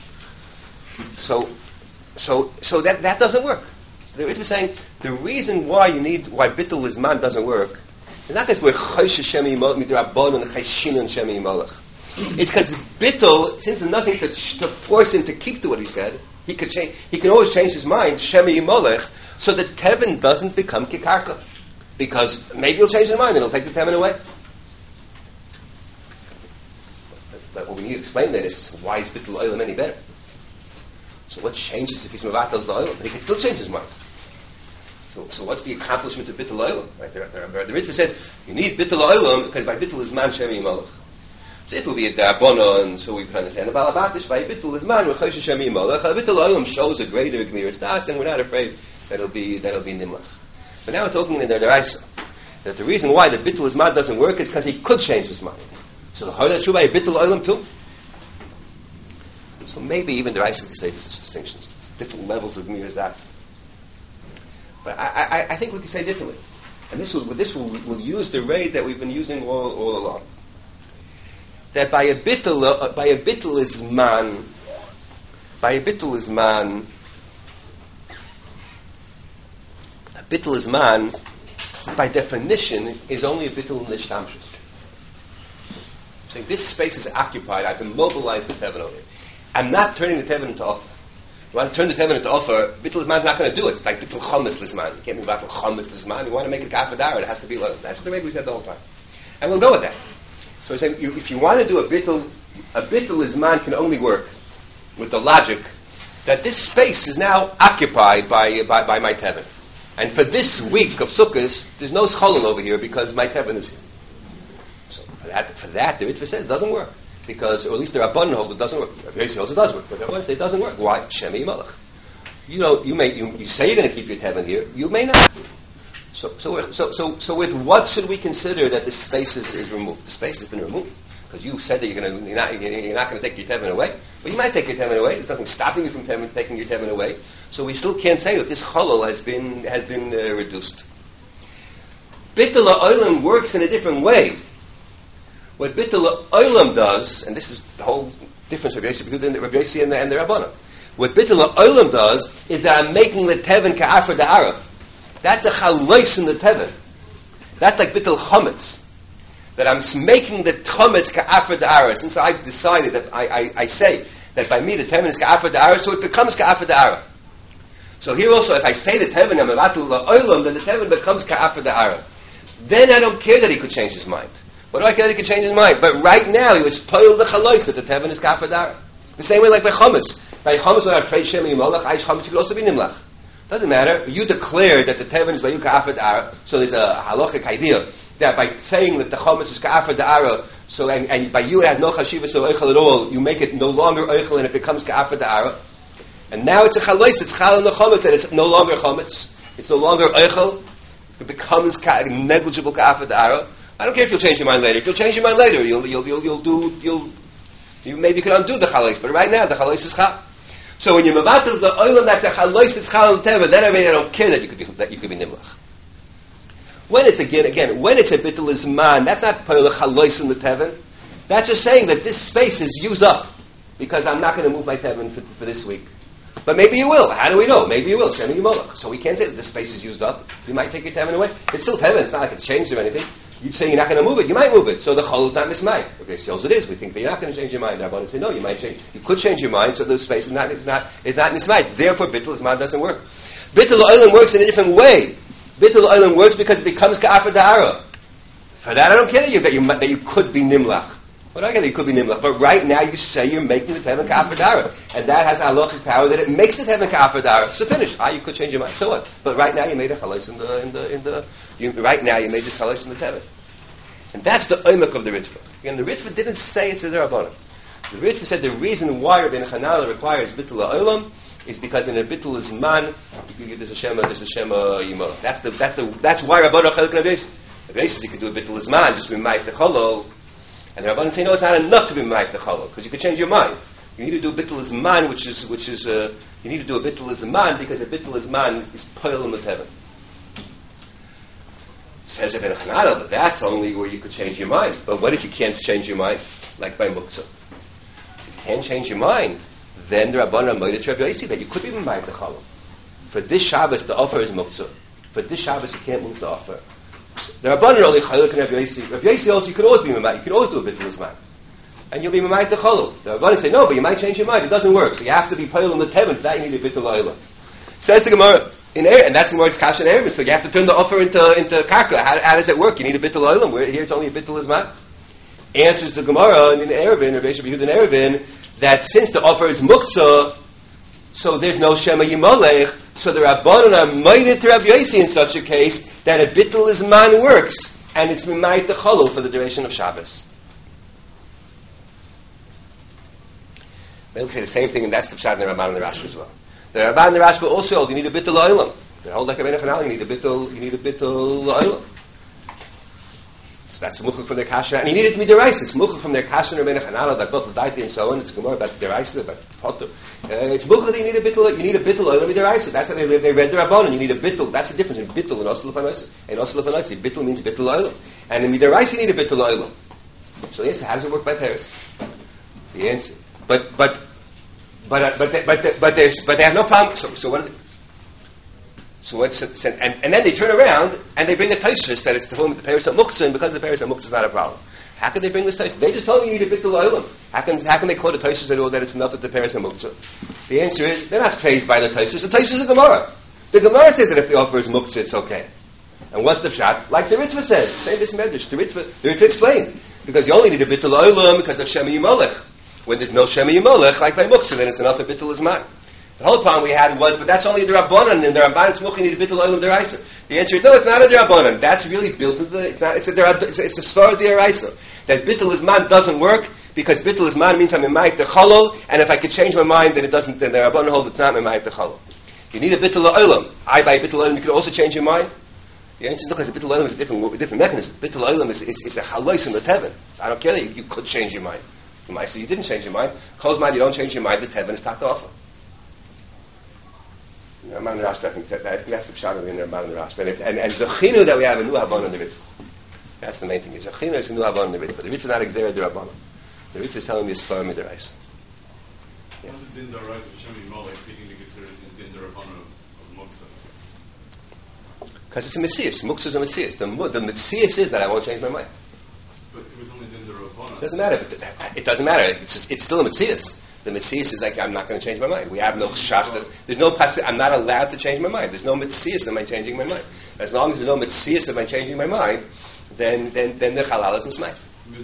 So that doesn't work. The Ritva is saying the reason why bittul izman doesn't work is not because we're choshesh Shem Yimalach midrabbanan and chayshinan Shem Yimalach. It's because bittul, since there's nothing to force him to keep to what he said, he could change. He can always change his mind Shem Yimalach, so that Tevin doesn't become kikarka, because maybe he'll change his mind and he'll take the Tevin away. But what we need to explain there is why is bittul olam any better? So what changes if he's mevatel the olam? He can still change his mind. So what's the accomplishment of bittul olam? Right there, the Ritva says you need bittul olam because by bittul is man Shem Yimalach. So if it will be a darabanan, so we can understand the balabatish by bittul is man v'choshesh Shem Yimalach. Bittul olam shows a greater gemiras das, and we're not afraid that'll be nimlach. But now we're talking in the deraisa that the reason why the bittul is man doesn't work is because he could change his mind. So the Chayla Shuvah is bittul olam too. So maybe even the Reis could say it's such distinctions. It's different levels of gemiras das. But I think we can say differently, and this will use the rate that we've been using all along. That by a bittul is man, a bittul is man, by definition, is only a bittul nishtamshus. Saying this space is occupied, I've immobilized the Tevin over here. I'm not turning the Tevin into offer. You want to turn the Tevin into offer, bittul Lizman is not going to do it. It's like bittul chomis Lizman. You can't move out from chomis Lizman. You want to make it kafadar, it has to be like that. That's what the way we said the whole time. And we'll go with that. So we're saying, if you want to do a bittul Lizman can only work with the logic that this space is now occupied by my Tevin. And for this week of Sukkot, there's no scholem over here because my Tevin is here. So for that, the Ritva says it doesn't work. Because, or at least the Rabbanan hold it doesn't work. Rabbi Yossi holds it does work, but the Rabbanan say it doesn't work. Why? Shem Yimalach. You say you're going to keep your Tevin here, you may not. So with what should we consider that the space is removed? The space has been removed because you said that you're not going to take your Tevin away. But you might take your Tevin away. There's nothing stopping you from taking your Tevin away. So we still can't say that this cholol has been reduced. Bittul ha'olam works in a different way. What bittul ha'olam does, and this is the whole difference of Rabbi Yossi and the Rabbanan. What bittul ha'olam does is that I'm making the Tevin ka'afar da'arav. That's a chalois in the Tevin. That's like bittul chometz. That I'm making the chometz ka'afar da'arav. Since I've decided that I say that by me the Tevin is ka'afar da'arav, so it becomes ka'afar da'arav. So here also, if I say the Tevin I'm mevatel ha'olam, then the Tevin becomes ka'afar da'arav. Then I don't care that he could change his mind. What do I care that he could change his mind? But right now, he was poil the chalois that the Tevin is ka'afar da'arav. The same way like by chometz. By chometz, when I'm afraid Shem Yimalach, Aish chometz could also be nimlach. Doesn't matter. You declare that the Tevin is Bayu Ka'afar Da'arav, so there's a halachic idea that by saying that the chometz is ka'afar da'ara, so and by you it has no chashiva so oichel at all, you make it no longer oichel and it becomes ka'afar da'ara. And now it's a chalois, it's chal on the chometz, and it's no longer chometz, it's no longer oichel, it becomes negligible ka'afar da'ara. I don't care if you'll change your mind later. If you'll change your mind later, you maybe could undo the chalois, but right now the chalois is chal. So when you're mevatel the oilam that's a chalois, it's chal on teva, then I don't care that you could be nimlach. When it's again, when it's a bittul izman, that's not poil chalois in the tevin. That's just saying that this space is used up because I'm not going to move my tevin for this week. But maybe you will. How do we know? Maybe you will. Shemi yimolach. So we can't say that this space is used up. You might take your tevin away. It's still tevin. It's not like it's changed or anything. You'd say you're not going to move it. You might move it. So the chol is not mismay. Okay, so it is. We think that you're not going to change your mind. Rabbanan say no. You might change. You could change your mind. So the space is not mismay. Therefore, bittul izman doesn't work. Bittul oilam works in a different way. Bittul oilam works because it becomes ka'afar da'ara. For that, I don't care that you could be nimlach. But I get that you could be nimlach. But right now, you say you're making the tevin ka'afar da'ara, and that has halachic power that it makes the tevin ka'afar da'ara. So finish. You could change your mind. So what? But right now, you made a chalais right now, you made this chalais in the tevin, and that's the oimek of the Ritva. Again, the Ritva didn't say it's a derabbanan. The Ritva said the reason why Rabbeinu Chananel requires bittul oilam is because in a bittul izman, there's a shema yimol. That's why Rabbanan Chalek Rabbi Yossi you could do a bittul izman, just be ma'ik the cholol, and the Rabbanan say no, it's not enough to be ma'ik the cholol because you could change your mind. You need to do a bittul izman, which is you need to do a bittul izman because a bittul izman is poil in the tevin. Says Rabbeinu Chananel, but that's only where you could change your mind. But what if you can't change your mind, like by muktzah? If you can't change your mind, then the Rabbanan made it to Rabbi Yossi that you could be ma'ik the cholol. For this Shabbos, the offer is muktzah. For this Shabbos, you can't move the offer. The Rabbanan only chalek and Rabbi Yossi. Rabbi Yossi also, you could always be ma'ik. You could always do a bittul izman, and you'll be ma'ik the cholol. The Rabbanan say no, but you might change your mind. It doesn't work. So you have to be poil in the tevin. For that, you need a bittul oilam. Says the Gemara and that's the Gemara's kasha and Erevin. So you have to turn the offer into karka. How does it work? You need a bittul oilam. Where here it's only a bittul izman. Answers the Gemara in Erevin, Rabbi Yehuda in Erevin, that since the offer is muktzah, so there's no shema yimolech, so the Rabbanan are made to Rabbi Yossi in such a case that a bittul izman works, and it's mimayit the cholol for the duration of Shabbos. They will say the same thing, and that's the pshat in the Ramban and the Rashba as well. The Ramban and the Rashba also hold you need a bittul oilam. They hold like a Rabbeinu Chananel, you need a bittul oilam. So that's muchuk from their kasha, and you need it to be deraisa. It's muchuk from their kasha and Rabbeinu Chananel that both daiti and so on. It's gemara about deraisa, about potter. It's muchuk that you need a bittul oilam deraisa. That's how they read the Rabbanan. You need a bittul. That's the difference in bittul and osel lefanosi. And osel lefanosi, bittul means bittul oilam, and in deraisa you need a bittul oilam. So yes, how does it work by Paris? The answer, but they have no problem. So what? And then they turn around and they bring a Tosfos that it's the home of the Paris of Muktzah, and because the Paris of Muktzah is not a problem. How can they bring this Tosfos? They just told me you need a bittul oilam. How can they quote a Tosfos that it's enough that the Paris of Muktzah? The answer is they're not phased by the Tosfos. The Tosfos is a Gemara. The Gemara says that if the offer is Muktzah, it's okay. And what's the pshat? Like the Ritva says, same this medrash. The Ritva explained because you only need a bittul oilam because of shema yimolech. When there's no shema yimolech, like by Muktzah, then it's enough for bittul izman. The whole problem we had was, but that's only the Rabbanan, and the Rabbanan it's much, you need a bittul oilam deraisa. The answer is, no, it's not a Rabbanan. That's really built into it's a Sfar deraisa. That bittul izman doesn't work, because bittul izman means I'm mimayit the cholol, and if I could change my mind, then it doesn't, then the Rabbanan hold it's not mimayit the cholol. You need a bittul oilam. By bittul oilam, you can also change your mind. The answer is, no, because the bittul oilam is a different mechanism. Bittul oilam is a chalois in the tevin. So I don't care that you could change your mind. So you didn't change your mind. Close mind, you don't change your mind, the tevin is tak offer. Ramban and Rashba, I think that's the pshat in the Ramban and the Rashba. And Zechinu that we have a new Habon in the Ritva. That's the main thing. Zechinu is a new Habon in the Ritva. The Ritva is not Xera de Rabbanan. The Ritva is telling me it's Sfar Midaraisa. What is the Din Daraisa of Shem Yimolech being considered the Din Darabbanan of Muktzah? Because it's a Metzias. Muktzah is a Metzias. The Metzias is that I won't change my mind. But it was only Din Darabbanan. It doesn't matter. It doesn't matter. It's still a Metzias. The Metzias is like, I'm not going to change my mind. We have no shach. There's no I'm not allowed to change my mind. There's no Metzias am I changing my mind. As long as there's no Metzias am I changing my mind, then the halal is mismay.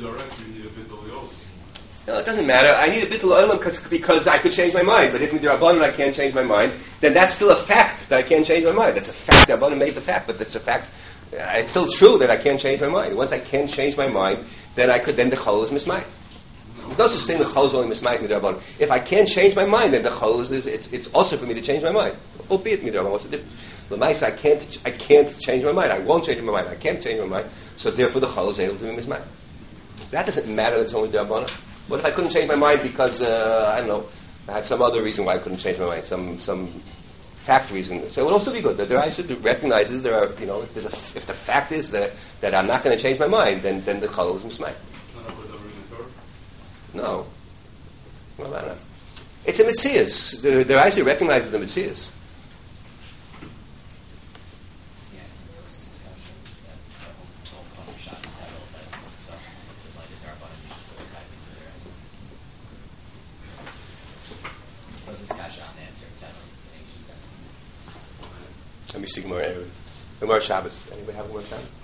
No, it doesn't matter. I need a bittul oilam because I could change my mind. But if with the Rabbanan I can't change my mind, then that's still a fact that I can't change my mind. That's a fact. The Rabbanan made the fact, but that's a fact. It's still true that I can't change my mind. Once I can change my mind, then the chol is mismayit. There's no such thing the chol is only mismayit midrabanan. If I can't change my mind, then the chol is it's also for me to change my mind. Albeit midrabanan, what's the difference? L'maisa, I can't change my mind. I won't change my mind. I can't change my mind. So therefore, the chol is able to be mismayit. That doesn't matter. That's only midrabanan. What if I couldn't change my mind because I don't know, I had some other reason why I couldn't change my mind, some fact reason? So it would also be good. The Deraisa recognizes there are, if the fact is that I'm not going to change my mind, then the chol is mismayit. No. Well, no. It's a mitzias. The Deraisa recognizes the mitzias. Let me see Gemara Shabbos. Anybody have Gemara Shabbos?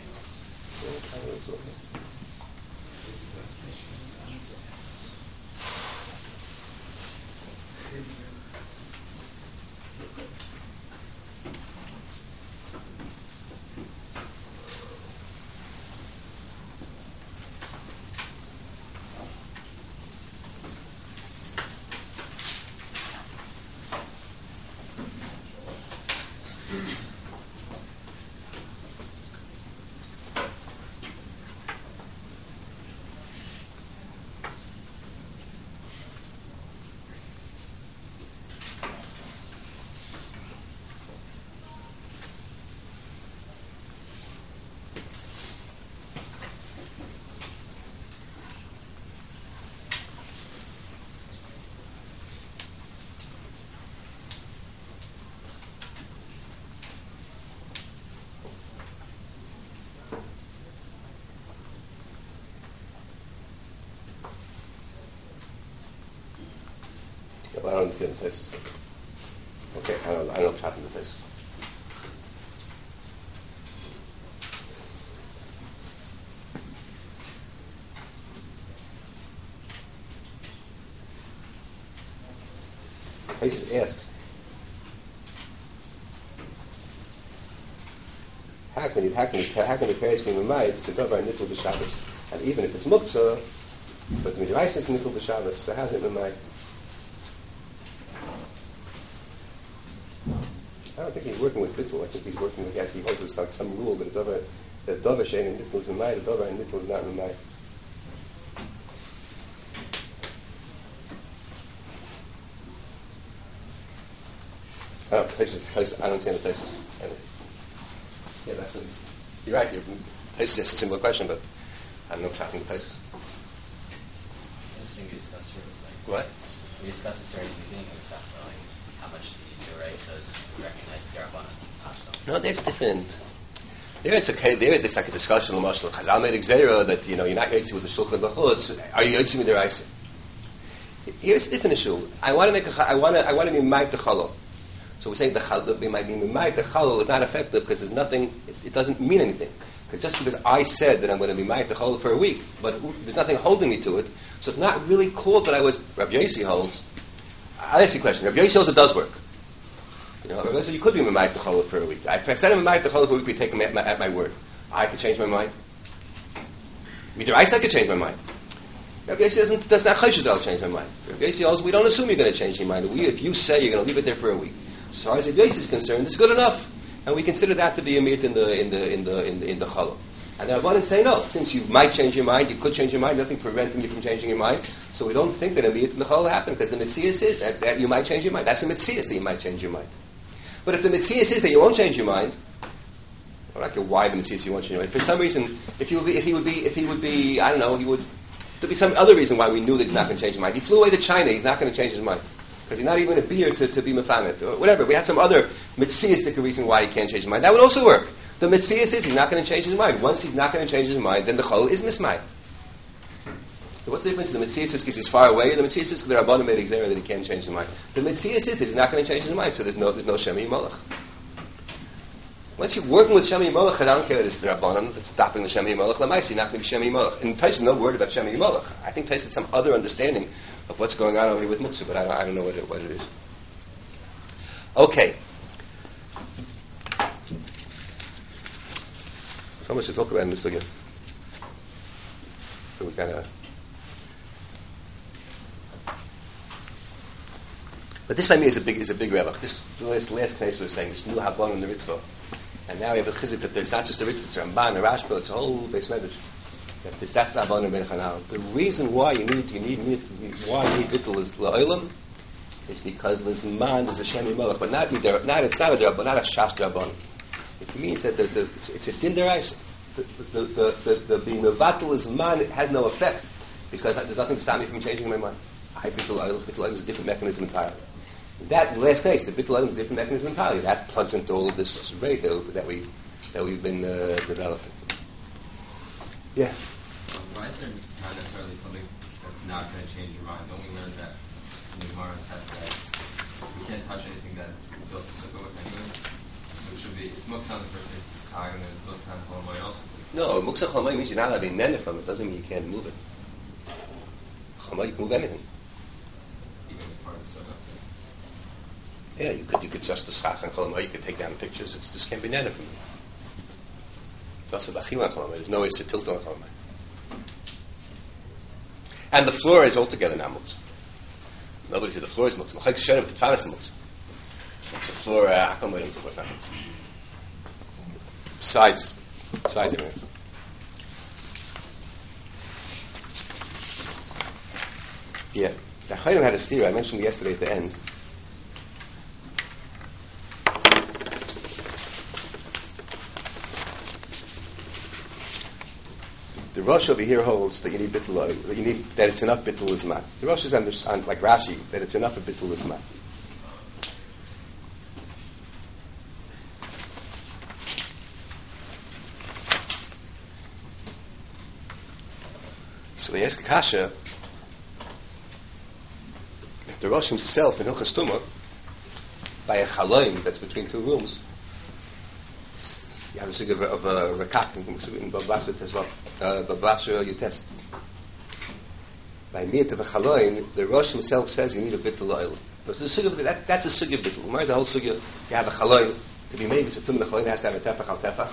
I don't understand the tesis. Okay, I don't know what's happening to the tesis. Tesis asks, how can the parents be mamayit? It's a davar nitul b'Shabbos, and even if it's muktzah, but the midrash is nitul b'Shabbos, so how's it mamayit? I don't think he's working with bittul. I think he's working with, yes, he holds it's like some rule that davar shein and nittul is mamayit, a davar and nittul is not mamayit. I don't understand the thesis. Yeah, that's what it's. You're right. Thesis is a similar question, but I don't know what's happening to thesis. Interesting. We discussed what? We discussed this already at the beginning of the stuff, like how much the Yoreh says recognize Derabanan Passover. No, that's different. There it's okay. There it's like a discussion on Mashal. Chazal made exera that you're not yotzi with the shulchan b'chutz. Are you yotzi with the Deraisa? Here's a different issue. I want to be ma'ik the challah. So we're saying the challah is not effective because there's nothing. It doesn't mean anything. Because just because I said that I'm going to be ma'ik the challah for a week, but there's nothing holding me to it, so it's not really called that I was. Rabbi Yossi holds. I'll ask you a question. Rabbi Yossi holds it does work. Rabbi Yossi, you could be ma'ik the challah for a week. If I said I'm ma'ik the challah for a week, we take him at my word. I could change my mind. I could change my mind. Rabbi Yossi does not choshes that I'll change my mind. Rabbi Yossi holds we don't assume you're going to change your mind. If you say you're going to leave it there for a week, as far as Rabbi Yossi is concerned, it's good enough, and we consider that to be a mit in the challah. And the Rabbanan say no. Since you might change your mind, you could change your mind. Nothing preventing you from changing your mind. So we don't think that a mit in the challah happened because the mitzias is that you might change your mind. That's a mitzias that you might change your mind. But if the mitzias is that you won't change your mind, I don't care why the mitzias you won't change your mind. For some reason, if he would be, I don't know, there'd be some other reason why we knew that he's not going to change his mind. He flew away to China. He's not going to change his mind. Because he's not even a beer to be mefanet or whatever. We had some other mitziastic reason why he can't change his mind. That would also work. The mitzias is he's not going to change his mind. Once he's not going to change his mind, then the chol is mismayit. So what's the difference? The mitzias is because he's far away. The mitzias is because the Rabbanan made examine that he can't change his mind. The mitzias is that he's not going to change his mind. So there's no Shemi Yimolach. Once you're working with Shemi Yimolach, I don't care that it's the Rabbanan that's stopping the Shemi Yimolach. L'maisa, you're not going to be Shemi Yimolach. And Tais is no word about Shemi Yimolach. I think Tais had some other understanding of what's going on over here with Muktzah, but I don't know what it is. Okay. So much to talk about in this again. So we kind of. But this by me is a big rebach. This last case we were saying, this new Habon in the Ritva. And now we have a chizik that there's not just a Ritva, it's a Ramban, a Rashba, it's a whole base medrash. That's the Habon in Ben Chanal. The reason why you need Bittul is La'olam is because Lizman is a Shem Yimelech, but it's not a Drab, but not a Shash Drabon. It means that it's a Din Derais. The being Mevatel Lizman has no effect because there's nothing to stop me from changing my mind. Bittul Olam is a different mechanism entirely. That last case, the Bittul Olam is a different mechanism entirely. That plugs into all of this rate that we've been developing. Yeah. Why is there not necessarily something that's not going to change your mind? Don't we learn that in the Gemara test that we can't touch anything that we built the sukkah with anyway? So it should be, it's Muktzah on the first day, it's Chag, and then it's Muktzah on Cholamoy also. No, Muktzah Cholamoy means you're not allowed to be nene from it. Doesn't mean you can't move it. Cholamoy, you can move anything. Even as part of the sukkah. Yeah, you could just the schach and cholamoy. You could take down the pictures. It just can't be nana from you. It's also bachil on cholamoy. There's no way to tilt on cholamoy. And the floor is altogether not muktzah. Nobody said the floor is muktzah. Machak shem the tfanas muktzah. The floor, cholamoy, the floor is not muktzah. Besides everything else. Yeah, the Chayim had a steer. I mentioned yesterday at the end. The Rosh over here holds that you need bittul oil, that it's enough bittul izman. The Rosh is on like Rashi, that it's enough of bittul izman. So they ask Kasha, if the Rosh himself in Hilchas Tumah, by a chaloim that's between two rooms, you have a sugya of a rakak in Babasra as well. Babasra Yutes. By Miyat of a chaloin, the Rosh himself says you need a bittul oil. That's a sugya of bittul. Where's the whole sugya? You have a chaloin to be made. It's a tum. The chaloin has to have a tefach al tefach.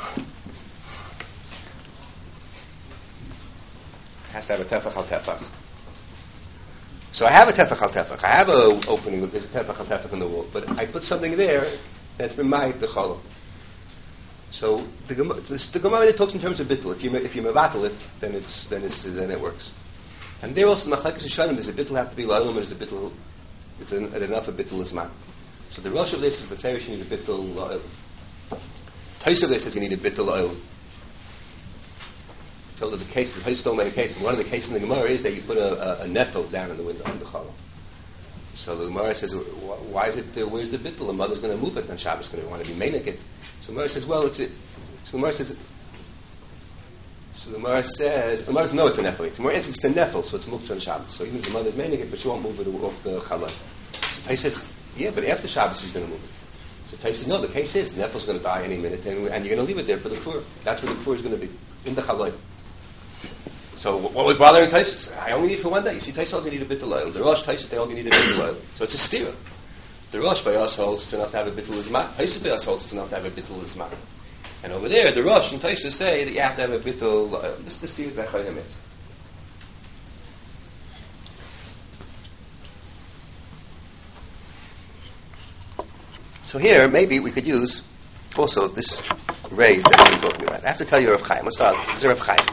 Has to have a tefach al tefach. So I have a tefach al tefach. I have an opening. There's a tefach al tefach in the wall, but I put something there that's been made the chalom. So the Gemara talks in terms of bittul. If you mevatel it, then it works. And there also in Machlekes Rishonim, does a bittul have to be la'olam, or is a bittul enough of bittul izman? So the Rosh of this is beferish you need a bittul la'olam. Tais of this says you need a bittul la'olam. Told that the case, the Tais don't make a case, but one of the cases in the Gemara is that you put a nefel down in the window on the challah. So the Gemara says, why is it? Where's the bittul? The mother's going to move it, and Shabbos going to want to be meinik. So the Gemara says, well, it's it. So the Gemara says, no, it's a nefel. It's more it's a nefel, so it's muktzah on Shabbos. So even if the mother's meinik it, but she won't move it off the challah. So Tais says, yeah, but after Shabbos she's going to move it. So Tais says, no, the case is the nefel's going to die any minute, and you're going to leave it there for the kfur. That's where the kfur is going to be in the challah. So what was bothering Tais? I only need for one day. You see, Tais holds you need a bittul oil. The Rosh Tais they only need a bittul oil. So it's a steer. The Rosh by us holds it's enough to have a bittul izman. Tais by us holds it's enough to have a bittul izman. And over there, the Rosh and Tais say that you have to have a bittul oil. This is the steer that Chayim is. So here, maybe we could use also this ray that we've been talking about. I have to tell you Rav Chaim. Let's start. This is Rav Chaim.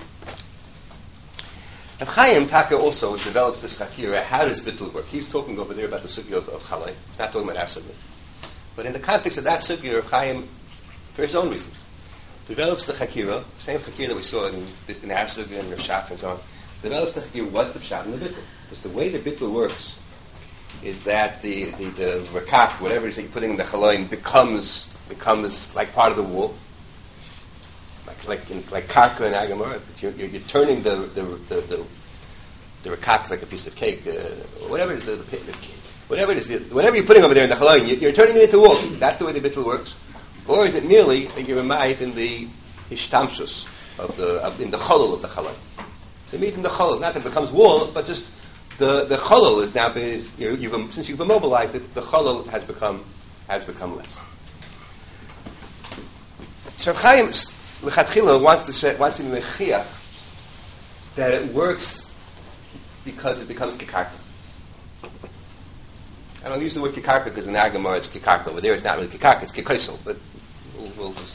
Rav Chaim Taka also develops this hakira. How does bittul work? He's talking over there about the sugya of chalai. He's not talking about our sugya. But in the context of that sugya, Rav Chaim, for his own reasons, develops the hakira, same hakira that we saw in our sugya and Rashach and so on. Develops the hakira. What's the pshat in the bittul? Because the way the bittul works is that the rakak, whatever it is that you're putting in the chalain, becomes like part of the wall. Like karka and agamara, but you're turning the rakak like a piece of cake, whatever it is, whatever you're putting over there in the chalain, you're turning it into wool. That's the way the bittul works. Or is it merely that you're might in the ishtamshus in the cholol of the chalain? So meet in the cholol, not that it becomes wool, but just the cholol is now since you've immobilized it, the cholol has become less. So Chaim L'chatchila wants to be mechiach that it works because it becomes kikarka. I don't use the word kikarka because in Agamar it's kikarka. Over there it's not really kikarka, it's kikoisel, but we'll just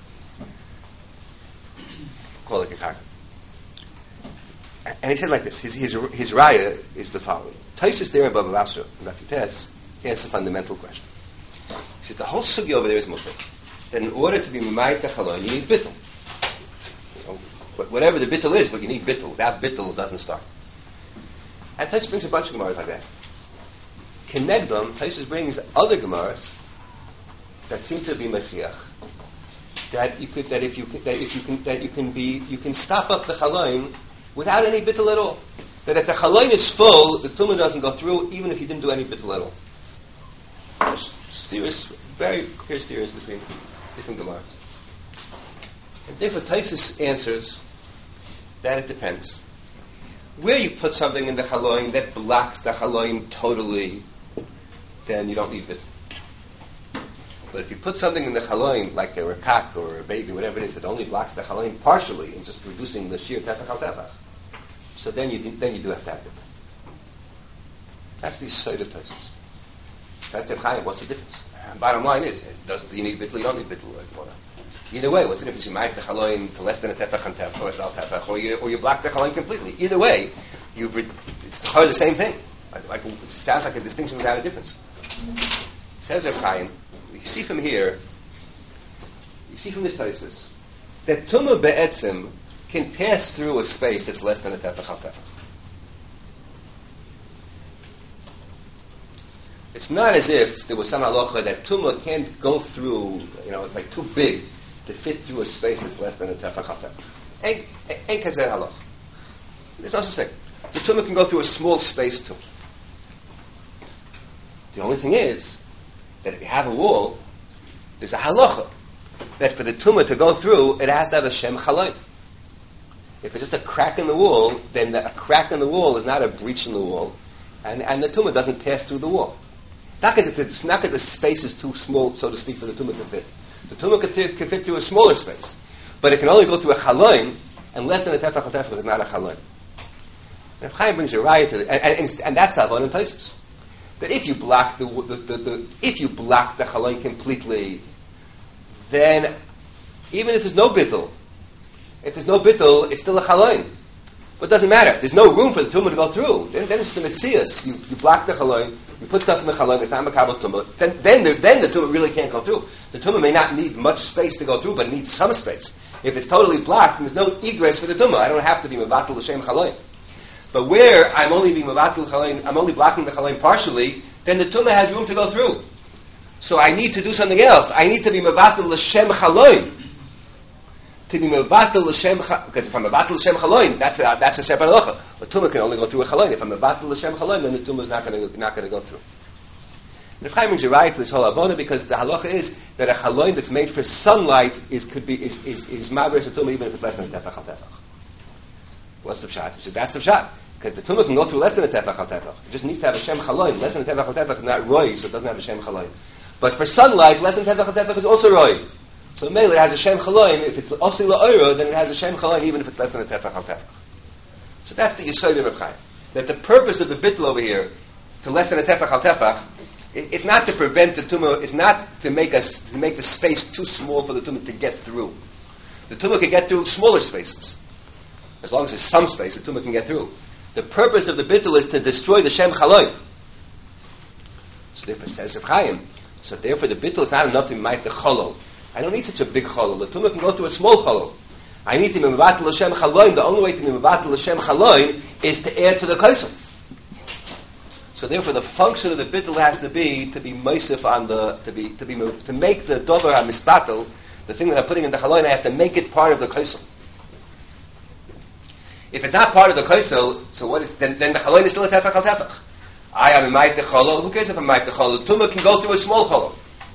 call it kikarka. And he said like this, his raya is the following. Taisus there in Bava Basra, in Rafites, he asks a fundamental question. He says the whole sugi over there is mutter. That in order to be Mamayit Chalon, you need bittul. Whatever the bittul is, but you need bittul. Without bittul, it doesn't start. And Taisus brings a bunch of Gemaras like that. Kenegdom, Taisus brings other Gemaras that seem to be mechiach. You can stop up the chaloin without any bittul at all. That if the chaloin is full, the tumah doesn't go through, even if you didn't do any bittul at all. There's very clear steers between different Gemaras. And therefore Taisus answers that it depends. Where you put something in the chaloin that blocks the chaloin totally, then you don't need bittul. But if you put something in the chaloin, like a rakak or a baby, whatever it is, that only blocks the chaloin partially and just reducing the sheer tefach al tefach, so then you do have to have bittul. That's the side of Taisus. What's the difference? Bottom line is, you need bittul, you don't need bittul. Either way, what's the difference? You make the chaloin to less than a tefach and tefach, or al tefach, or you block the chaloin completely. Either way, it's the same thing. It sounds like a distinction without a difference. Says Reb Chaim, you see from here, you see from this Taisus, that tumah be'etzim can pass through a space that's less than a tefach al tefach. It's not as if there was some halacha that tumah can't go through, it's like too big to fit through a space that's less than a tefach al tefach. Ain't kazeh halacha. There's no such thing. The tumah can go through a small space too. The only thing is that if you have a wall, there's a halacha that for the tumah to go through, it has to have a shem chaloin. If it's just a crack in the wall, then a crack in the wall is not a breach in the wall, and the tumah doesn't pass through the wall. Not because the space is too small, so to speak, for the tumah to fit. The tumah can fit through a smaller space, but it can only go through a chaloin, and less than a tefach al tefach is not a chaloin. And Chaim brings a raya to it, and that's the Havon and Taisus. That if you block the chaloin completely, then even if there's no bittul, it's still a chaloin. But it doesn't matter. There's no room for the tumah to go through. Then it's the metzias. You block the chaloin, you put stuff in the chaloin, it's not makabel tumah. Then the tumah really can't go through. The tumah may not need much space to go through, but it needs some space. If it's totally blocked, there's no egress for the tumah. I don't have to be mevatel l'shem chaloin. But where I'm only being mevatel chaloin, I'm only blocking the chaloin partially, then the tumah has room to go through. So I need to do something else. I need to be mevatel l'shem chaloin. To be mevatel l'shem chaloin, because if I'm mevatel l'shem chaloin, that's a separate halacha. But tumah can only go through a chaloin. If I'm mevatel l'shem chaloin, then the tumah is not going to go through. And if Chaim brings you right to this whole abona, because the halacha is that a chaloin that's made for sunlight is maver a tumah even if it's less than a tefach al tefach. What's the pshat? He said that's the pshat. Because the tumah can go through less than a tefach al tefach. It just needs to have a shem chaloin. Less than a tefach al tefach is not roi, so it doesn't have a shem chaloin. But for sunlight, less than tefach al tefach is also roi. So mainly it has a shem chaloin. If it's osi la'oiro, then it has a shem chaloin even if it's less than a tefach al tefach. So that's the yesod of Reb Chaim. That the purpose of the bittul over here to less than a tefach al tefach, it's not to prevent the tumah. It's not to make the space too small for the tumah to get through. The tumah can get through smaller spaces. As long as there's some space, the tumah can get through. The purpose of the bittul is to destroy the shem chaloin. So therefore, says Reb Chaim, so therefore the bittul is not enough to be ma'it the cholol. I don't need such a big cholol. The tumah can go through a small cholol. I need to be mevatel l'shem chaloin. The only way to be mevatel l'shem chaloin is to add to the kaisel. So therefore, the function of the bittul has to be meisif on to make the dover hamispatel, the thing that I'm putting in the chaloin, I have to make it part of the kaisel. If it's not part of the kaisel, so what is then the chaloin is still a tefach al tefach. I am a ma'it the cholol. Who cares if I'm ma'it the cholol? The tumah can go through a small cholol.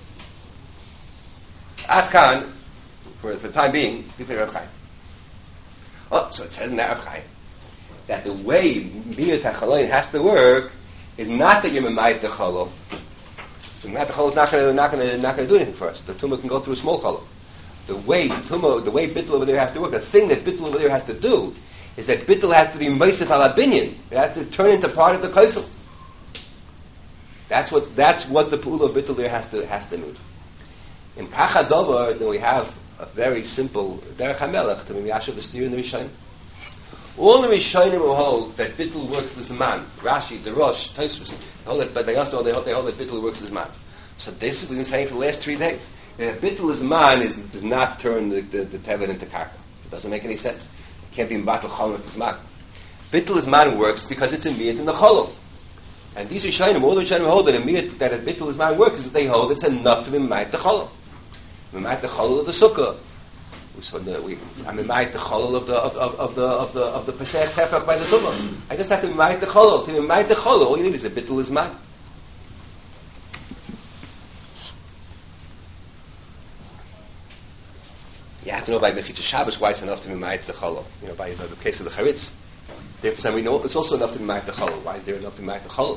Atkan, for the time being, Reb Chaim. Oh, so it says in that Reb Chaim that the way miyut hachaloin has to work is not that you're ma'it the cholol. So ma'it the cholol is not going to do anything for us. The tumah can go through a small cholol. The way bittul over there has to work, the thing that bittul over there has to do, is that bittul has to be meisef al abinyan. It has to turn into part of the kaisel. That's what the pula of bittul there has to mean. In Kachadover, then we have a very simple derech hamelech to be miyashav the steer in the Rishonim. All the Rishonim will hold that bittul works the zman. Rashi, the Rosh, Tosfos, but they also hold that bittul works the zman. So basically, we've been saying for the last 3 days, that bittul zman does not turn the tevet into karka. It doesn't make any sense. It can't be mbatal cholol with the zman. Bittul zman works because it's a miyat in the cholol. And these Rishonim, all the Rishonim hold that a bittul zman works is that they hold it's enough to be ma'at the cholol. Ma'at the cholol of the sukkah. I'm ma'at the cholol of the pesach tefach by the tumah. I just have to be ma'at the cholol. To be ma'at the cholol, all you need is a bittul zman. You have to know by Mechitza Shabbos why it's enough to be ma'at the cholol. By the case of the charitz. Therefore, we know it's also enough to be ma'at the cholol. Why is there enough to be ma'at the cholol?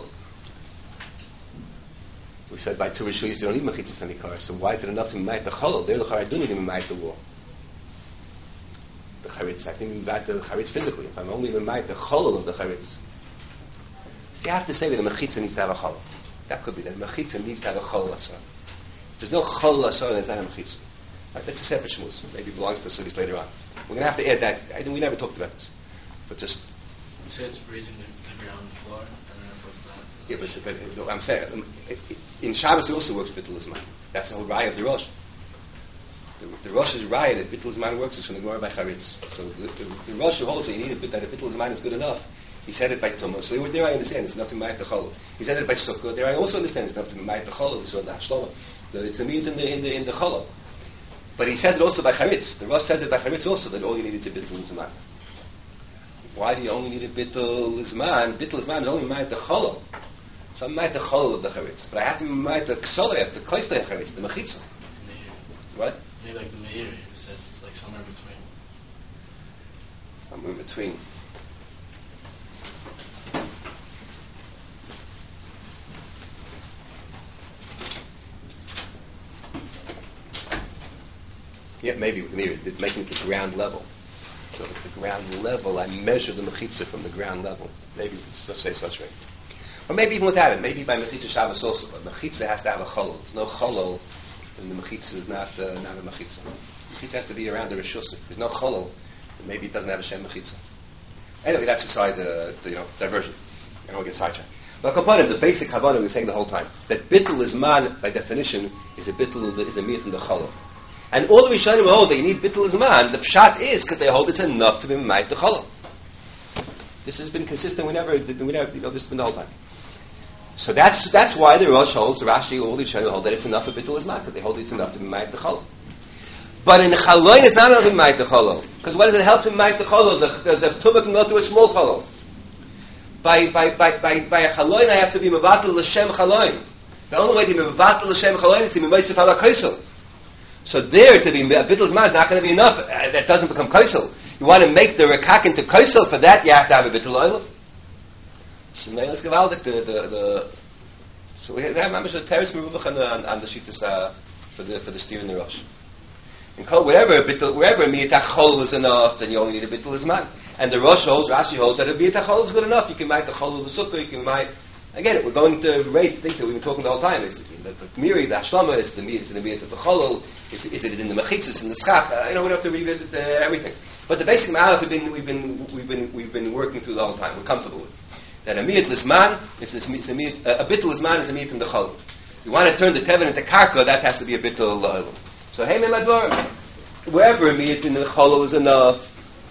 We said by two Rishuyos they don't need Mechitzas Anikar. So why is it enough to be ma'at the cholol? They're the Chara do need to be ma'at the wall. The charitz. I think that the charitz physically. If I'm only ma'at the cholol of the charitz. So you have to say that the Mechitza needs to have a cholol. That could be that the Mechitza needs to have a cholol asar. If there's no cholol asar, then it's not a Mechitza. Right, that's a separate shmuz. Maybe it belongs to the studies later on. We're going to have to add that. We never talked about this. But just... You said it's raising the ground floor, and then if it's not... Yeah, but I'm saying, in Shabbos it also works bittul zman. That's the whole raya of the Rosh. The Rosh's raya that bittul zman works is from the Gemara by Charitz. So the Rosh who holds that you need that a bittul zman is good enough. He said it by Tumah. So there I understand it's enough to be ma'at the cholol. He said it by Sukkah. There I also understand it's enough to be ma'at the cholol. So the Hashlama, it's a miyut in the cholol. But he says it also by Charitz. The Rosh says it by Charitz also that all you need is a bittul zman. Why do you only need a bittul zman? Bittul zman is only ma'at the cholol. So I'm ma'at the cholol of the charitz, but I have to be ma'at the ksoleh, the koistei charitz, the mechitza. What? Maybe like the meir, he says it's like somewhere between. Somewhere in between. Yeah, maybe with the meir, making it the ground level. So if it's the ground level, I measure the mechitza from the ground level. Maybe let's say such way. Or maybe even without it. Maybe by mechitza Shabbos also. But mechitza has to have a cholol. There's no cholol, and the mechitza is not a mechitza. Mechitza has to be around the reshus. If there's no cholol, then maybe it doesn't have a shem mechitza. Anyway, that's aside diversion. I don't want to get sidetracked. But the basic havana we're saying the whole time that bittul is man by definition is a bittul is a miyat from the cholol. And all the Rishonim hold that you need bittul zman. The pshat is because they hold it's enough to be ma'at the cholol. This has been consistent. We never, this has been the whole time. So that's why the Rosh holds, the Rashi, all the Rishonim hold that it's enough for bittul zman because they hold it's enough to be ma'at the cholol. But in chaloin, it's not enough to be ma'at the cholol because what does it help to be ma'at the cholol? The tumah can go through a small cholol. By a chaloin, I have to be mevatel l'shem chaloin. The only way to be mevatel l'shem chaloin is to be meisef ala kaisel. So there, to be a bittul zman is not going to be enough. That doesn't become kaisel. You want to make the rekak into kaisel. For that, you have to have a bittul oil. So let's give out so we have mamish a teres merubach on the shittas for the steer in the Rosh. And wherever miyat chol is enough, then you only need a bittul zman. And the Rosh holds, Rashi holds that a miyat chol is good enough. You can make the chol of the sukkah. You can make. Again, we're going to rate things that we've been talking the whole time. Is the miri, the hashlama, is the miyat of the cholol? Is it in the mechitzas, in the schach? We don't have to revisit everything. But the basic ma'alef we've been working through the whole time. We're comfortable with that. A miyat lisman is a bittul lisman is a miyat in the cholol. You want to turn the teven into karka, that has to be a bittul oil. So hey memadvar, wherever a miyat in the cholol is enough,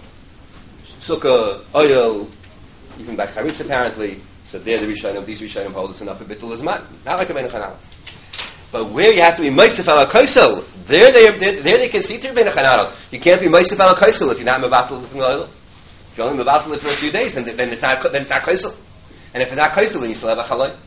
sukkah, oil, even by charitz apparently. So there the Rishonim, these Rishonim hold it's enough for bittul zman. Not like a menachanal. But where you have to be meisef ala kaisel, there they can see through menachanal. You can't be meisef ala kaisel if you're not mevatel from the oil. If you're only mevatel for a few days, then it's not kaisel. And if it's not kaisel, then you still have a chalai.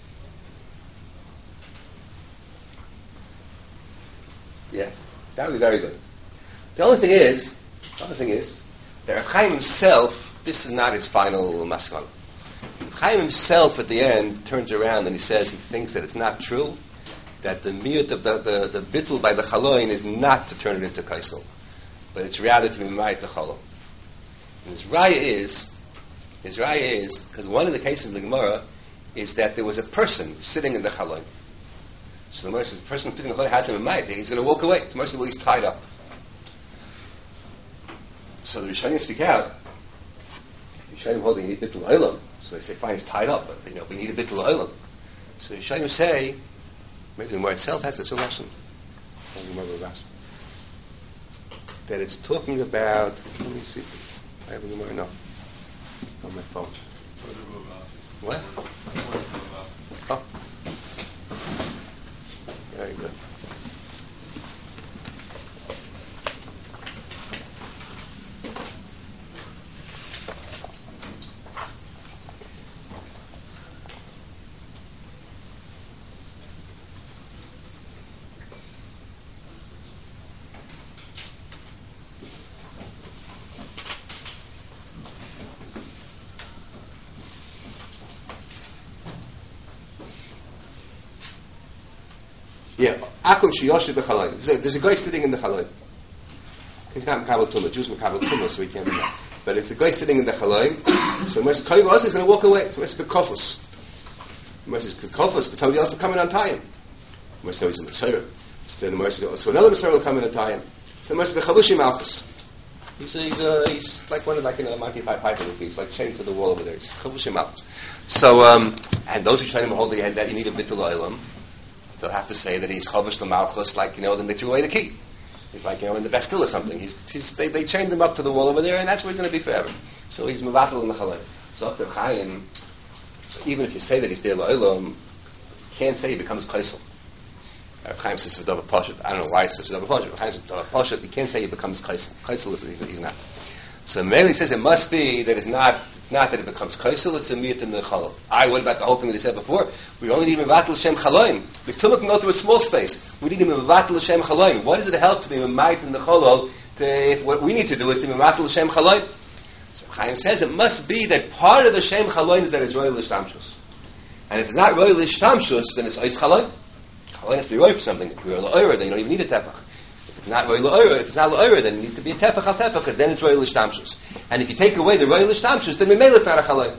Yeah, that would be very good. The only thing is that Reb Chaim himself, this is not his final maskana. Chaim himself at the end turns around and he says he thinks that it's not true that the miyut of the bittul by the chaloin is not to turn it into kaisel, but it's rather to be ma'ayit the chalo. And his raya is because one of the cases in the Gemara is that there was a person sitting in the chaloin. So the Gemara says the person sitting in the chaloin has him in mind. He's going to walk away. The Gemara says, well, he's tied up. So the Rishonim speak out. The Rishonim holding you need bittul olam. So they say, fine, he's tied up, but we need a bittul olam. So the Rishonim say, maybe the Gemara itself has such a lesson. That it's talking about. Let me see. I have a Gemara now on my phone. What? Oh. Very good. Yeah, akum shiyoshi b'chaloin. There's a guy sitting in the chaloin. He's not Makabel Tumah. Jews Makabel Tumah, so he can't do that. But it's a guy sitting in the chaloin. So Moses Koyvos is going to walk away. So Moses Bekofos. Moses Bekofos, but somebody else will come in and tie him. Moses knows he's a Mitzvah. So another Mitzvah will come in and tie him. So Moses Bechavushi Malchus. He's like one of in a Monty Python movie. He's like chained to the wall over there. He's Chavushi Malchus. So and those who try to hold the head that you need a bittul olam. They'll have to say that he's chavush the malchus, then they threw away the key. He's in the Bastille or something. They chained him up to the wall over there, and that's where he's going to be forever. So he's mevatel in the chalai. So after Chaim, even if you say that he's there la'olam, you can't say he becomes kaisel. Chaim says v'davar pashat. I don't know why he says v'davar pashat. Chaim says v'davar pashat. You can't say he becomes kaisel. Kaisel is he's not. So Meli says it must be that it's not that it becomes kaisel, it's a miyat in the chalom. What about the whole thing that he said before? We only need mevatel Shem chaloim. The tumah can go through a small space. We need mevatel Shem chaloim. What does it help to be ma'ayit in the chalom? What we need to do is to be mevatel Shem chaloim. So Chaim says it must be that part of the Shem chaloim is that it's royal ishtamshus. And if it's not royal ishtamshus, then it's ois chaloim. Chaloim has to be royal for something. If you're royal, then you don't even need a tefach. If it's not lo'ira, then it needs to be a tefach al tefach, because then it's royal ishtamshus. And if you take away the royal ishtamshus, then memela it's not a chalai.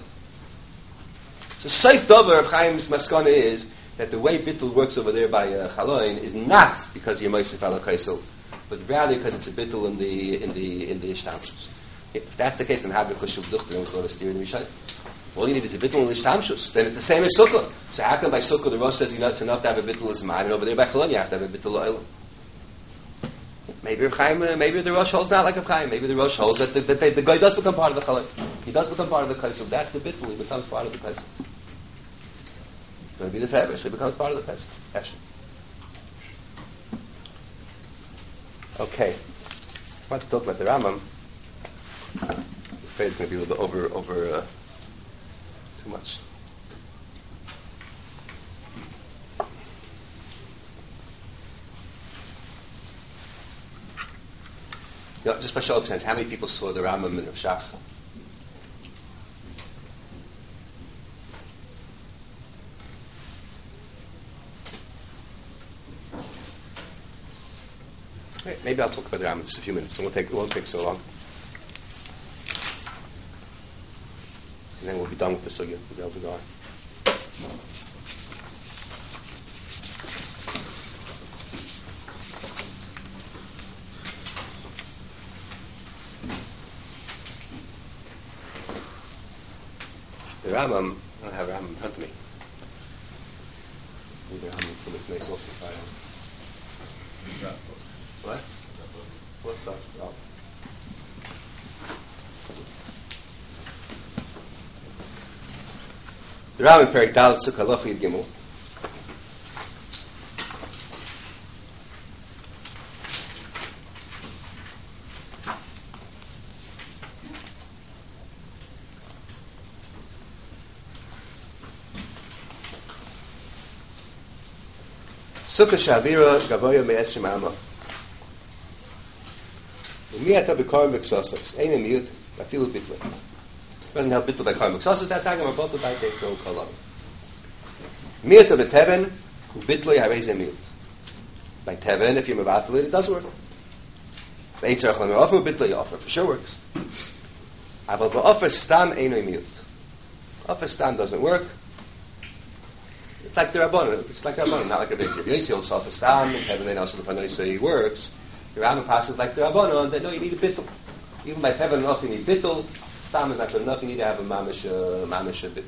So Seif Dover of Chaim's maskana is that the way bittul works over there by chaloin is not because you're moisef ala kaisel, but rather because it's a bittul in the ishtamshus. If that's the case, then how because shuv duchter then we still have to steer in the Mishnah. All you need is a bittul in the ishtamshus. Then it's the same as sukkah. So how come by sukkah the Rosh says it's enough to have a bittul as mine, and over there by chaloin you have to have a bittul lo'ila? Maybe the Rosh holds not like Reb Chaim. Maybe the Rosh holds that the guy does become part of the chalai. He does become part of the kaisel. That's the bittul. He becomes part of the kaisel. It's going to be the fever, so he becomes part of the kaisel. Okay. I want to talk about the Rambam. I'm afraid it's going to be a little bit over too much. Just by show of hands, how many people saw the Rambam in Rav Shach? Okay, maybe I'll talk about the Rambam in just a few minutes. It won't take so long. And then we'll be done with the sugya. We'll be able to go on. The Rambam, I don't have Rambam in front of me. Maybe Rambam from this nice also fire. What? What stuff? Oh. The Rambam Perek Dalet Sukkah Loch Yud Gimel. Sukkah Shavira Gavoya Me'esrim Amma. U'miyata b'korim v'ksosos. Ein emiyut afilu bitla. Doesn't help bitla by korim v'ksosos. That's how I'm about to buy takes old kolon. Miyata b'teben Bitloi hareze miut. By Teven, if you're mevatel it doesn't work. Ein tzarech lamer offer bitloi offer for sure works. Aval offer stam einoi miut. Offer stam doesn't work. It's like the Rabbanon. It's like the Rabbanon, not like a big deal. Yossi holds offer stam, and Teven also the Panoi say it works. The Rambam passes like the Rabbanon that no, you need a bittul. Even by Teven and offer you need bittul. Stam is not good enough. You need to have a mamish bittul.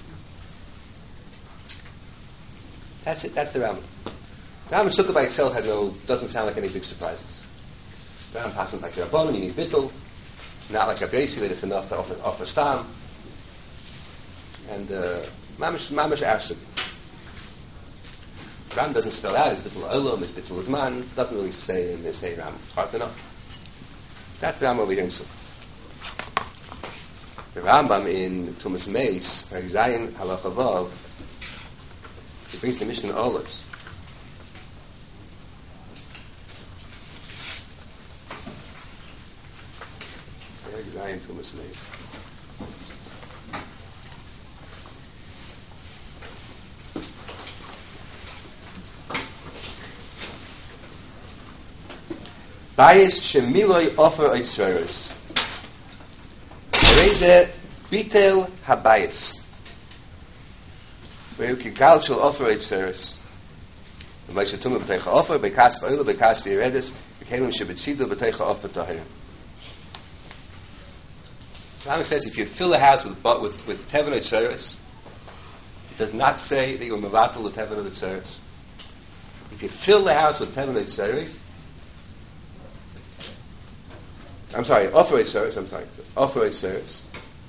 That's it. That's the Rambam. The Rambam Sukkah by itself doesn't sound like any big surprises. The Rambam passes like the Rabbanon. You need bittul. Not like a Yossi that it's enough to offer stam. And mamish arsig. Ram doesn't spell out, is Bittul Olam, is Bittul Zman, doesn't really say in Ram. It's hard enough. That's the Ram over here in Sukkah. The Rambam in Tumas Meis, Perek Zayin, Halacha Vav, he brings the Mishnah Olas. Perek Zayin, Tumas Meis. Bayis shemiloi offer oitzreros. Reze bitel habayis. Ve'ukigal shel offer oitzreros. V'maisha tumah b'teicha offer, bekas v'oila, bekas v'yeredes, v'kelim shebetzidu b'teicha offer tahirim. Rambam says if you fill a house with teven oitzreros, it does not say that you're mevatel the teven oitzreros. If you fill the house with teven oitzreros, offer a service. Offer a service.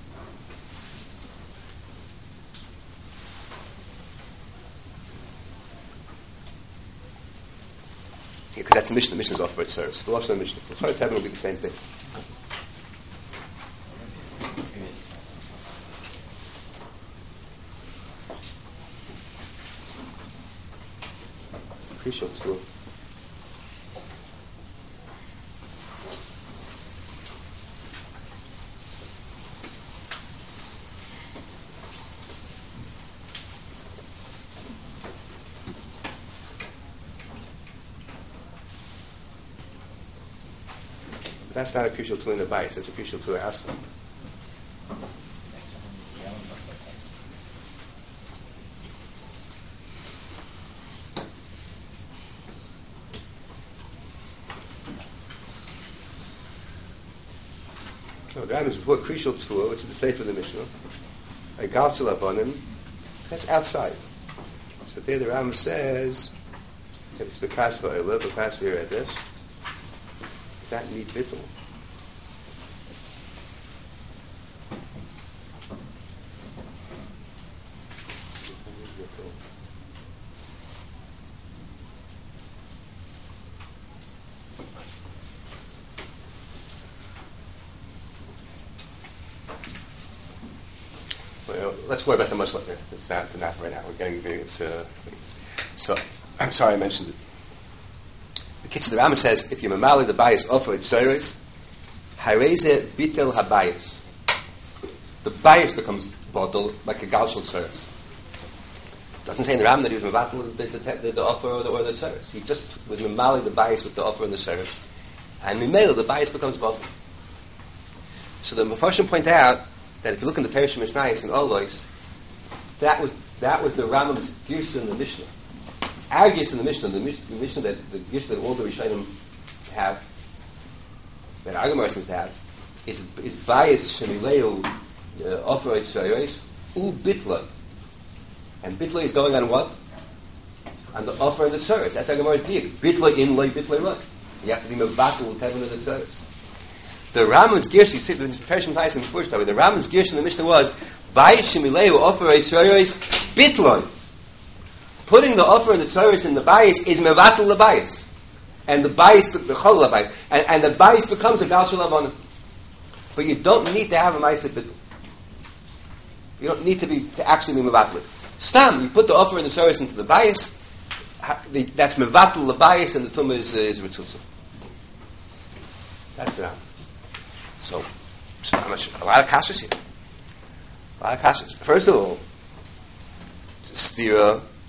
Because that's the Mishnah. The Mishnah is offer a service. The Lashon of the Mishnah. The Chorah Tevin will be the same thing. Appreciate it. That's not a crucial tool in the bias, it's a crucial tool in Aslan. No, the Ram is before crucial tool, which is the Sefer of the Mishnah. A Galchel Abonim, that's outside. So there the Ram says, it's Bekas Va'ila, Bekas V'yeredes. That need bittul. Well, let's worry about the much later. It's not enough right now. We're getting it's. So I'm sorry I mentioned it. The Rambam says, if you mamali the bias offer it tzoros, hareze bitel habayis. The bias becomes bottle like a galshal tzoros. Doesn't say in the Rambam that he was mavatal the offer or the tzoros. He just was mamali the bias with the offer and the tzoros, and mimela the bias becomes bottle. So the Mefarshim point out that if you look in the Perush Mishnayos and Olois, that was the Rambam's girsa in the Mishnah. Our girsa in the Mishnah that the girsa that all the Rishonim have, that our Gemara seems to have, is bias shemileu offer etzoros u bitla, and bitla is going on what? On the offer and the tzoros. That's our Gemara's deal. Bitla in loy, bitla loy. You have to be mevatel with heaven and the tzoros. The Rambam's girsa, you see, the Perush Mishnayos in the first time, the Rambam's girsa in the Mishnah was bias shemileu offer etzoros bitla. Putting the offer and the tzoros in the bias is mevatel the bias, and the bias, the chol bias, and the bias becomes a gal shel avonim. But you don't need to have a ma'aseh bittul. You don't need to actually be mevatel it. Stam, you put the offer and the tzoros into the bias. That's mevatel the bias, and the tumah is ritzutza. That's the Ram. So a lot of kashas here. A lot of kashas. First of all, it's a stira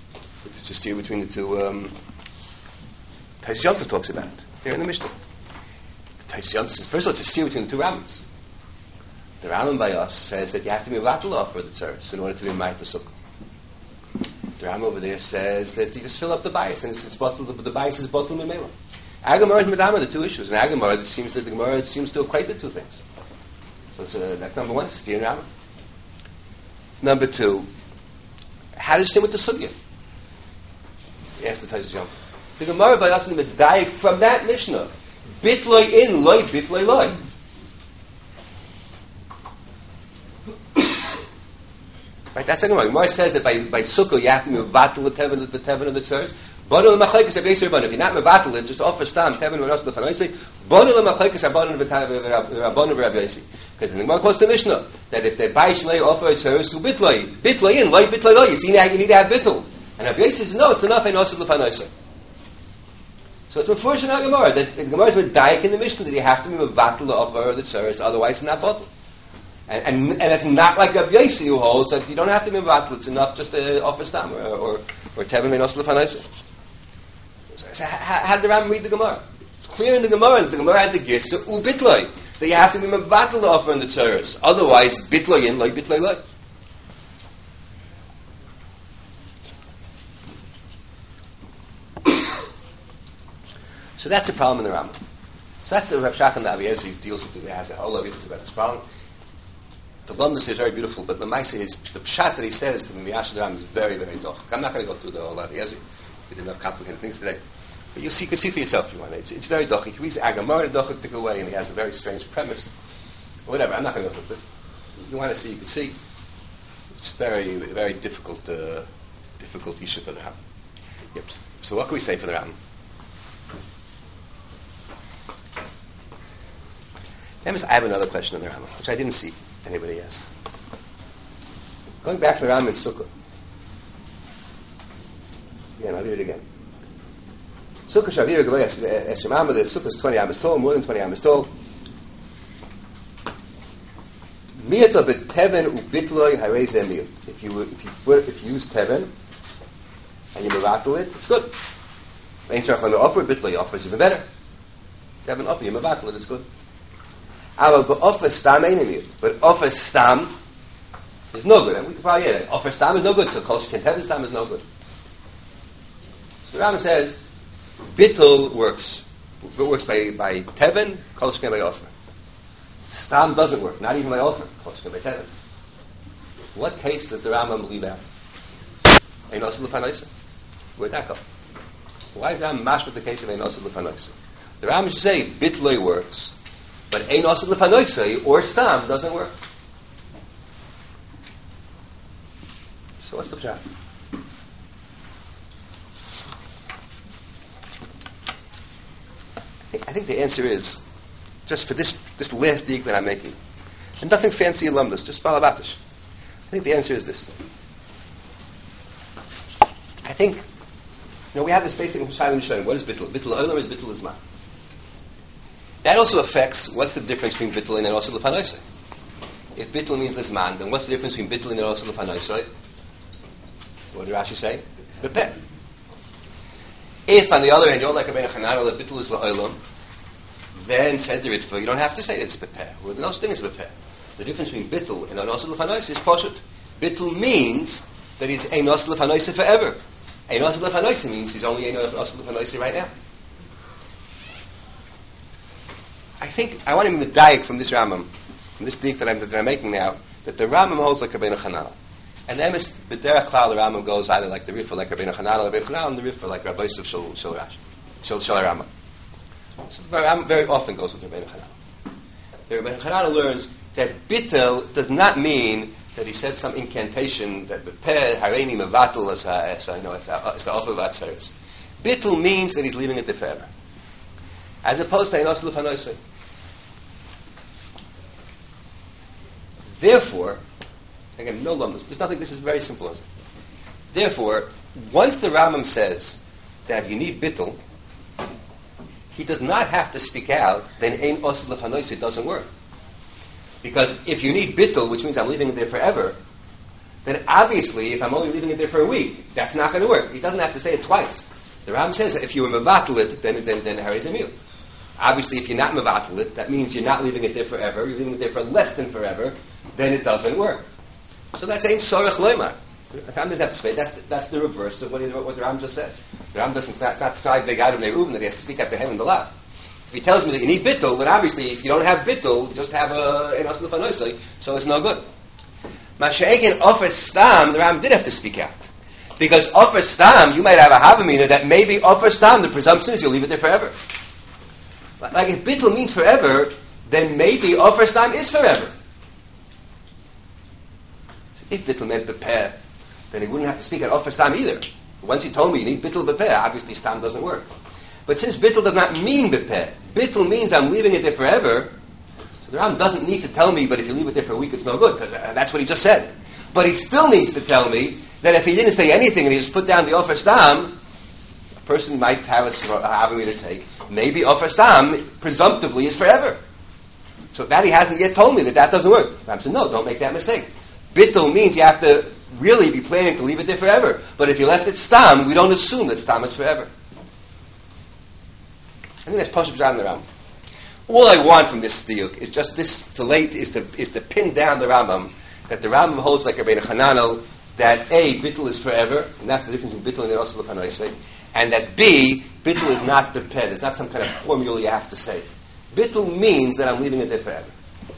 It's a steer between the two. Tais Yonta talks about it here in the Mishnah. Tais Yonta says, first of all, it's a steer between the two Rambams. The Rambam by us says that you have to be vatal off for the tzaros in order to be ma'at the sukkah. The Rambam over there says that you just fill up the bias, and it's bottled. The bias is bottled memela. Agamara and Medama are the two issues. And Agamara, the Gemara seems to equate the two things. So that's number one. It's a steer in Rambam. Number two, how does it stand with the sugya? Yes, the Tais Yonta. The Gemara by us in the Medayik from that Mishnah, bitloi in loy bitloi loy. Right, that's the Gemara. Gemara says that by sukkah you have to be mevatel the tevin of the tzaros. Banu l'machlekes abyeser banu. If you're not mevatel it, just offer stam tevin v'nos l'fanoisei. Banu l'machlekes abanu v'rabanu v'rabyeser. Because the Gemara quotes the Mishnah that if they buy shlei offer tzaros to bitloi in loy bitloi loy. You see now you need to have bittul. And Rabbi Yossi says no, it's enough v'nos l'fanoisei. So it's a fortune of Gemara that the Gemara is medayik in the Mishnah that you have to be mevatel the offer of the tzaros, otherwise it's not bottled. And it's not like Rabbi Yossi who holds that you don't have to be mevatel. It's enough just to offer stam or tevin v'nos l'fanoisei. So how did the Rambam read the Gemara? It's clear in the Gemara that the Gemara had the girsa ubitloi that you have to be mevatel the offer in the tzaros. Otherwise, bitloi in, like bitloi loy. So that's the problem in the Rambam. So that's the Rav Shachan that Avi Ezri deals with. He has a whole lot of about this problem. The Lumdus is very beautiful, but the Maisa is the pshat that he says to the Miyash the Rambam is very, very doch. I'm not going to go through the whole Avi Ezri. We didn't have complicated things today. But you can see for yourself if you want. It's very doch. He reads Agamar in a particular way, and he has a very strange premise. Whatever, I'm not going to go through it. If you want to see, you can see. It's very, very difficult issue for the Rambam. Yep. So what can we say for the Rambam? I have another question on the Rambam, which I didn't see anybody ask. Going back to the Rambam in Sukkah. Again, I'll read it again. Sukkah Shavir Gavay Esrimam, the Sukkah is 20 amas tall, more than 20 amas tall. Miyata b'teven u'bitloi harei miyut. If you use teven and you mevatel it, it's good. Ein tzarich le'offer bitloi offers even better. Teven offer, you mevatel it, it's good. But offer stam ain't miyut. But offer stam is no good. And we can probably get it. Offer stam is no good. So kol sheken teven stam is no good. So the Rambam says bittul works. It works by teven, kol sheken by offer. Stam doesn't work, not even by offer. Kol sheken by teven. What case does the Rambam leave out? Ein osel l'fanoisa. Where'd that go? Why is the Rambam mash with the case of ein osel l'fanoisa? The Rambam should say bitloi works, but ein osel l'fanoisa or stam doesn't work. So what's the pshat? I think the answer is, just for this last dig that I'm making, and nothing fancy alumnus, just balabatish. I think the answer is this. I think, we have this basic Shalim Yisharim. What is bittul? Bittul olam is bittul izman. That also affects what's the difference between bittul and also l'fanoisai. If bittul means l'zman, then what's the difference between bittul and also l'fanoisai? What did Rashi say? Bepeh. If, on the other hand, you're like a ben Chananel, that bittul is la'olam, then said the Ritva, you don't have to say that it's bepeh. Well, the thing is bepeh. The difference between bittul and also l'fanoisai is poshut. Bittul means that he's einos l'fanoisai forever. Einos l'fanoisai means he's only einos l'fanoisai right now. I think I want to be medayik from this Rambam, from this dig that I'm making now, that the Rambam holds like Rabbeinu Chananel. And then b'derech klal the Rambam goes either like the Riffa, like Rabbeinu Chananel, and the Riffa like Rabbi Yosef Shul Rambam. So the Rambam very often goes with Rabbeinu Chananel. The Rabbeinu Chananel learns that bittel does not mean that he says some incantation that bepeh hareini mevatel as the offer of atzeres. Bittel means that he's leaving it there forever, as opposed to einos l'fanoisai. Therefore, again, no lumdus. There's nothing. This is very simple. Therefore, once the Rambam says that you need bittel, he does not have to speak out. Then ein osel l'fanoisai doesn't work. Because if you need bittul, which means I'm leaving it there forever, then obviously, if I'm only leaving it there for a week, that's not going to work. He doesn't have to say it twice. The Ram says that if you were mevatel it, then haris amiyut. Obviously, if you're not mevatel it, that means you're not leaving it there forever. You're leaving it there for less than forever. Then it doesn't work. So that's ain't sorech loymar. The Ram doesn't have to say. That's the reverse of what the Ram just said. The Ram doesn't. It's not five big out of Reuben that he has to speak after him in the lot. If he tells me that you need bittul, then obviously if you don't have bittul, just have an asl fanoisai, so it's no good. Masha'egin offer stam, the Ram did have to speak out. Because offer stam, you might have a havamina that maybe offer stam, the presumption is you'll leave it there forever. Like if bittul means forever, then maybe offer stam is forever. If bittul meant beper, then he wouldn't have to speak at offer stam either. Once he told me you need bittul beper, obviously stam doesn't work. But since bittul does not mean beper, bittul means I'm leaving it there forever, so the Ram doesn't need to tell me, but if you leave it there for a week, it's no good, because that's what he just said. But he still needs to tell me that if he didn't say anything and he just put down the offer stam, a person might have me to say, maybe offer stam presumptively is forever. So that he hasn't yet told me that doesn't work. Ram said, no, don't make that mistake. Bittul means you have to really be planning to leave it there forever. But if you left it stam, we don't assume that stam is forever. I think that's Pashup Zan the Ram. All I want from this stiyuk is just this is to pin down the Rambam, that the Rambam holds like Rabbeinu Hananel, that A, bittul is forever, and that's the difference between bittul and the Osel of Hanoisei, and that B, bittul is not depend, it's not some kind of formula you have to say. Bittul means that I'm leaving it there forever.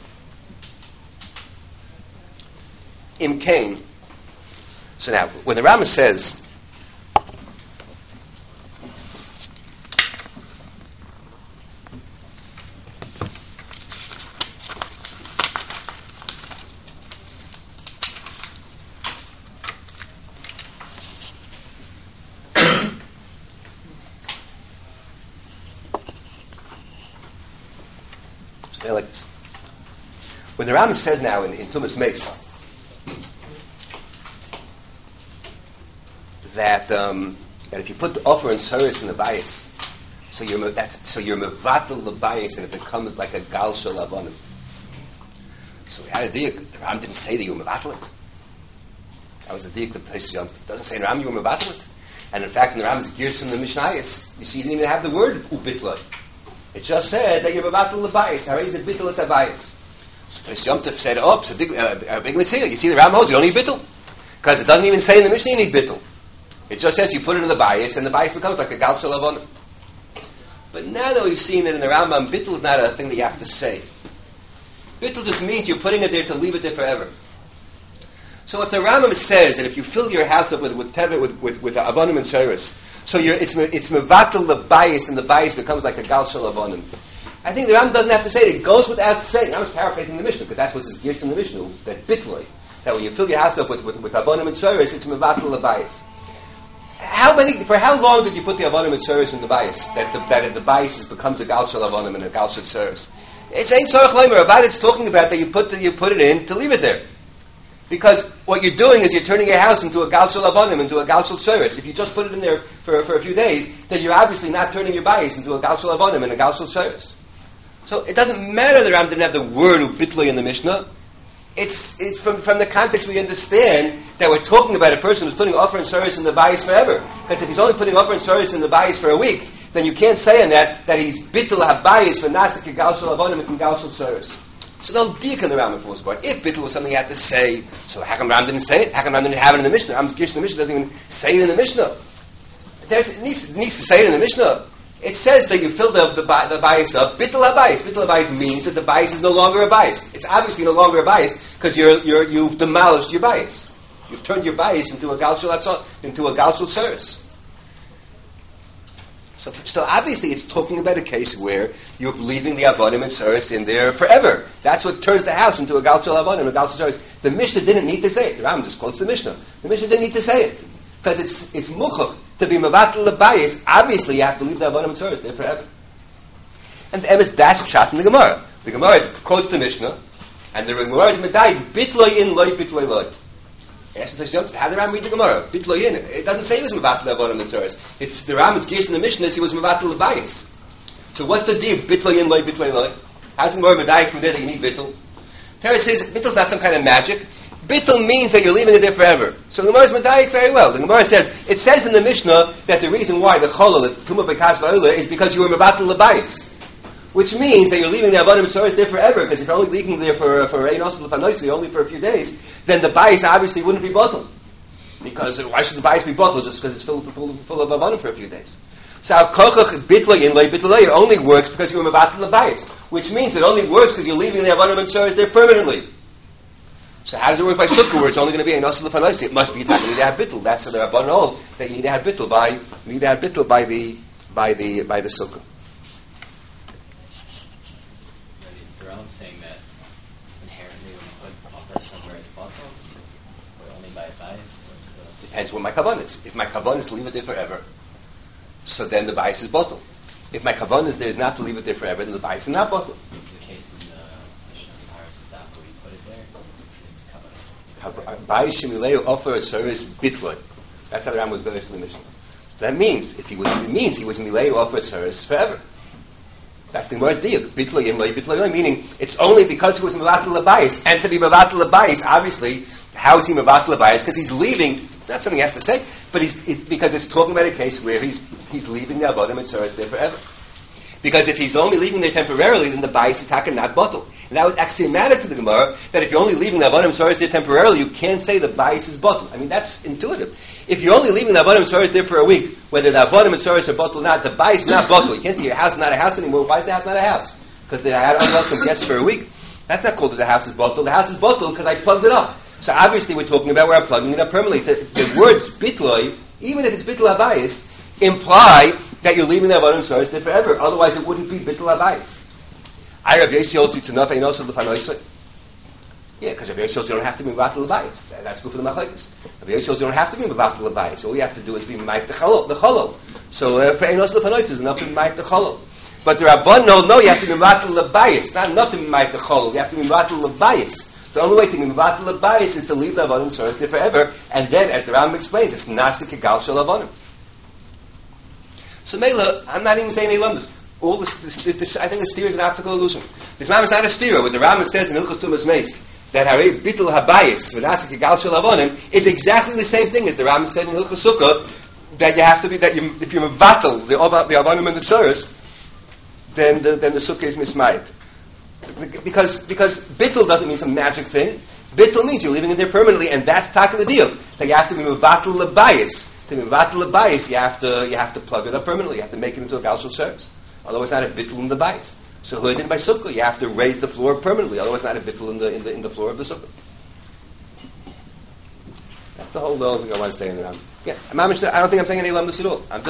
Im Kain. So now, when the Rambam says, like this. When the Rambam says now in Tumas Meis that if you put the offer and service in the bias, so you're mevatel the bias and it becomes like a gal shel avonim. So we had a diuk. The Rambam didn't say that you were mevatel it. That was the diuk of Tosfos Yom. It doesn't say in the Rambam you were mevatel it. And in fact, in the Rambam's gears from the Mishnayos, you see, he didn't even have the word ubitloi. It just said that you're mevatel the bias. How is it bittul is a bias? So Tosfos Yom said, "Oh, it's a big mitzvah. You see, the Rambam holds you don't need bittul because it doesn't even say in the Mishnah you need bittul. It just says you put it in the bias, and the bias becomes like a gal shel avonim. But now that we've seen that in the Rambam, bittul is not a thing that you have to say. Bittul just means you're putting it there to leave it there forever. So if the Rambam says that if you fill your house up with avonim and sheiros, so it's mevatel the bias, and the bias becomes like a gal shel avonim. I think the Rambam doesn't have to say it. It goes without saying. I was paraphrasing the Mishnah because that's what's gears in the Mishnah, that bitloi, that when you fill your house up with avonim and sheiros, it's mevatel the bias. For how long did you put the avonim and sheiros in the bias? That the bias becomes a gal shel avonim and a gal shel sheiros. It's ain't sorech leimer about it. It's talking about that you put it in to leave it there. Because what you're doing is you're turning your house into a gal shel avonim, into a gal shel sheiros. If you just put it in there for a few days, then you're obviously not turning your bias into a gal shel avonim and a gal shel sheiros. So it doesn't matter that Ram didn't have the word ubitloi in the Mishnah. It's from the context we understand that we're talking about a person who's putting offer and service in the bias forever. Because if he's only putting offer and service in the bias for a week, then you can't say in that he's bittul ha-bias for nasik gal shel avonim and gal shel service. So they'll dik in the Rambam for most part. If bittul was something he had to say, so how come Ram didn't say it? How come Ram didn't have it in the Mishnah? Ram's Gish in the Mishnah doesn't even say it in the Mishnah. It needs to say it in the Mishnah. It says that you fill the bias up. Bittul ha-bias. Bittul ha-bias means that the bias is no longer a bias. It's obviously no longer a bias because you've demolished your bias. You've turned your bias into a gal shel service. So obviously it's talking about a case where you're leaving the avonim and service in there forever. That's what turns the house into a gal shel avonim, a gal shel service. The Mishnah didn't need to say it. The Rambam just quotes the Mishnah. The Mishnah didn't need to say it because it's muchach to be mevatel the bias. Obviously you have to leave the avonim and service there forever. And the emes that's pshat in the Gemara. The Gemara quotes the Mishnah, and the Gemara is medayik bitloi in loy bitloi loy. Ask the Tosfos, how did the Ram read the Gemara? Bitloi in. It doesn't say he was mevatel the avonim and service. It's the Ram's gears in the Mishnah is he was mevatel the bias. So what's the deal? Bitloi in loy bitloi loy. How's the Gemara medayik from there that you need bittul? Terry says bittul is not some kind of magic. Bittul means that you're leaving it there forever. So the Gemara is medayik very well. The Gemara says, it says in the Mishnah that the reason why the cholol, the tumah bekas va'ula, is because you were mevatel lebayis. Which means that you're leaving the Avonim Tzoros there forever, because if you're only leaving there for Ein Osel L'Fanoisi, only for a few days, then the bayis obviously wouldn't be bottled. Because why should the bayis be bottled just because it's full of Avonim for a few days? So Kochach Bitloy in Loi Bitloy, it only works because you're mevatel lebayis, which means it only works because you're leaving the Avonim Tzoros there permanently. So how does it work by Sukkah, where it's only going to be Ein Osel L'Fanoisi? It must be that you need to have bittul. That's the Rabbanon hold that you need to have bittul by the Sukkah. I'm saying that inherently when you put offer somewhere it's bottled, or only by a bias? Depends what my kavanah is. If my kavanah is to leave it there forever, so then the bias is bottled. If my kavanah is there is not to leave it there forever, then the bias is not bottled. Is the case in the Mishnah of Taharis, is that where you put it there? Bias shemileu offer a service bitloy. That's how the Ram was better to the Mishnah. That means he was mileu offer a service forever. That's the Gemara's deal. Bitloy in loy, bitloy loy, meaning it's only because he was mevatel lebayis, and to be mevatel lebayis, obviously, how is he mevatel lebayis? Because he's leaving. That's something he has to say, but because it's talking about a case where he's leaving the avodim and tzoros there forever. Because if he's only leaving there temporarily, then the bayis is taka not bottled. And that was axiomatic to the Gemara that if you're only leaving the avodim and tzoros there temporarily, you can't say the bayis is bottled. I mean, that's intuitive. If you're only leaving the avodim and tzoros there for a week, whether the avodim and tzoros are bottled or not, the bayis is not bottled. You can't say your house is not a house anymore. Why is the house not a house? Because they had unwelcome guests for a week. That's not called that the house is bottled. The house is bottled because I plugged it up. So obviously we're talking about where I'm plugging it up permanently. The words bitloy, even if it's bitl habayis, imply that you're leaving the avodim and tzoros there forever. Otherwise it wouldn't be bitl habayis. I Rav Yossi holds it's enough. Ein Osel L'Fanoisi. Yeah, because Rav Yossi holds you don't have to be mevatel lebayis. That's good for the machlokes. Rav Yossi holds you don't have to be mevatel lebayis. All you have to do is be ma'ik the cholol. So for Ein Osel L'Fanoisi is enough to be ma'ik the cholol. But the Rabban no, you have to be mevatel lebayis. Not enough to be ma'ik the cholol. You have to be mevatel lebayis. The only way to be mevatel lebayis is to leave the avodim tzoros there forever. And then, as the Rambam explains, it's nasik egal shel avodim. So Mela, I'm not even saying Eilam this. All this, I think the stira is an optical illusion. This Rambam is not a stira. What the Rambam says in Hilchos Tumas Meis, that Harei Bittul Habayis v'Nasik Egal Shel Avonim is exactly the same thing as the Rambam said in Hilchos Sukkah, that you have to be, if you're mevatel the Avonim and the Tzoros, then the Sukkah is mismayed. Because Bittul doesn't mean some magic thing. Bittul means you're leaving it there permanently, and that's taka the deal. That you have to be mevatel lebayis. To be mevatel lebayis, you have to plug it up permanently. You have to make it into a gal shel tzoros. Otherwise, not a bittul in the bayis. So by sukkah, you have to raise the floor permanently. Otherwise, not a bittul in the floor of the sukkah. That's the whole little thing I want to say in the Rambam. Yeah, I don't think I'm saying any lamdus at all. I'm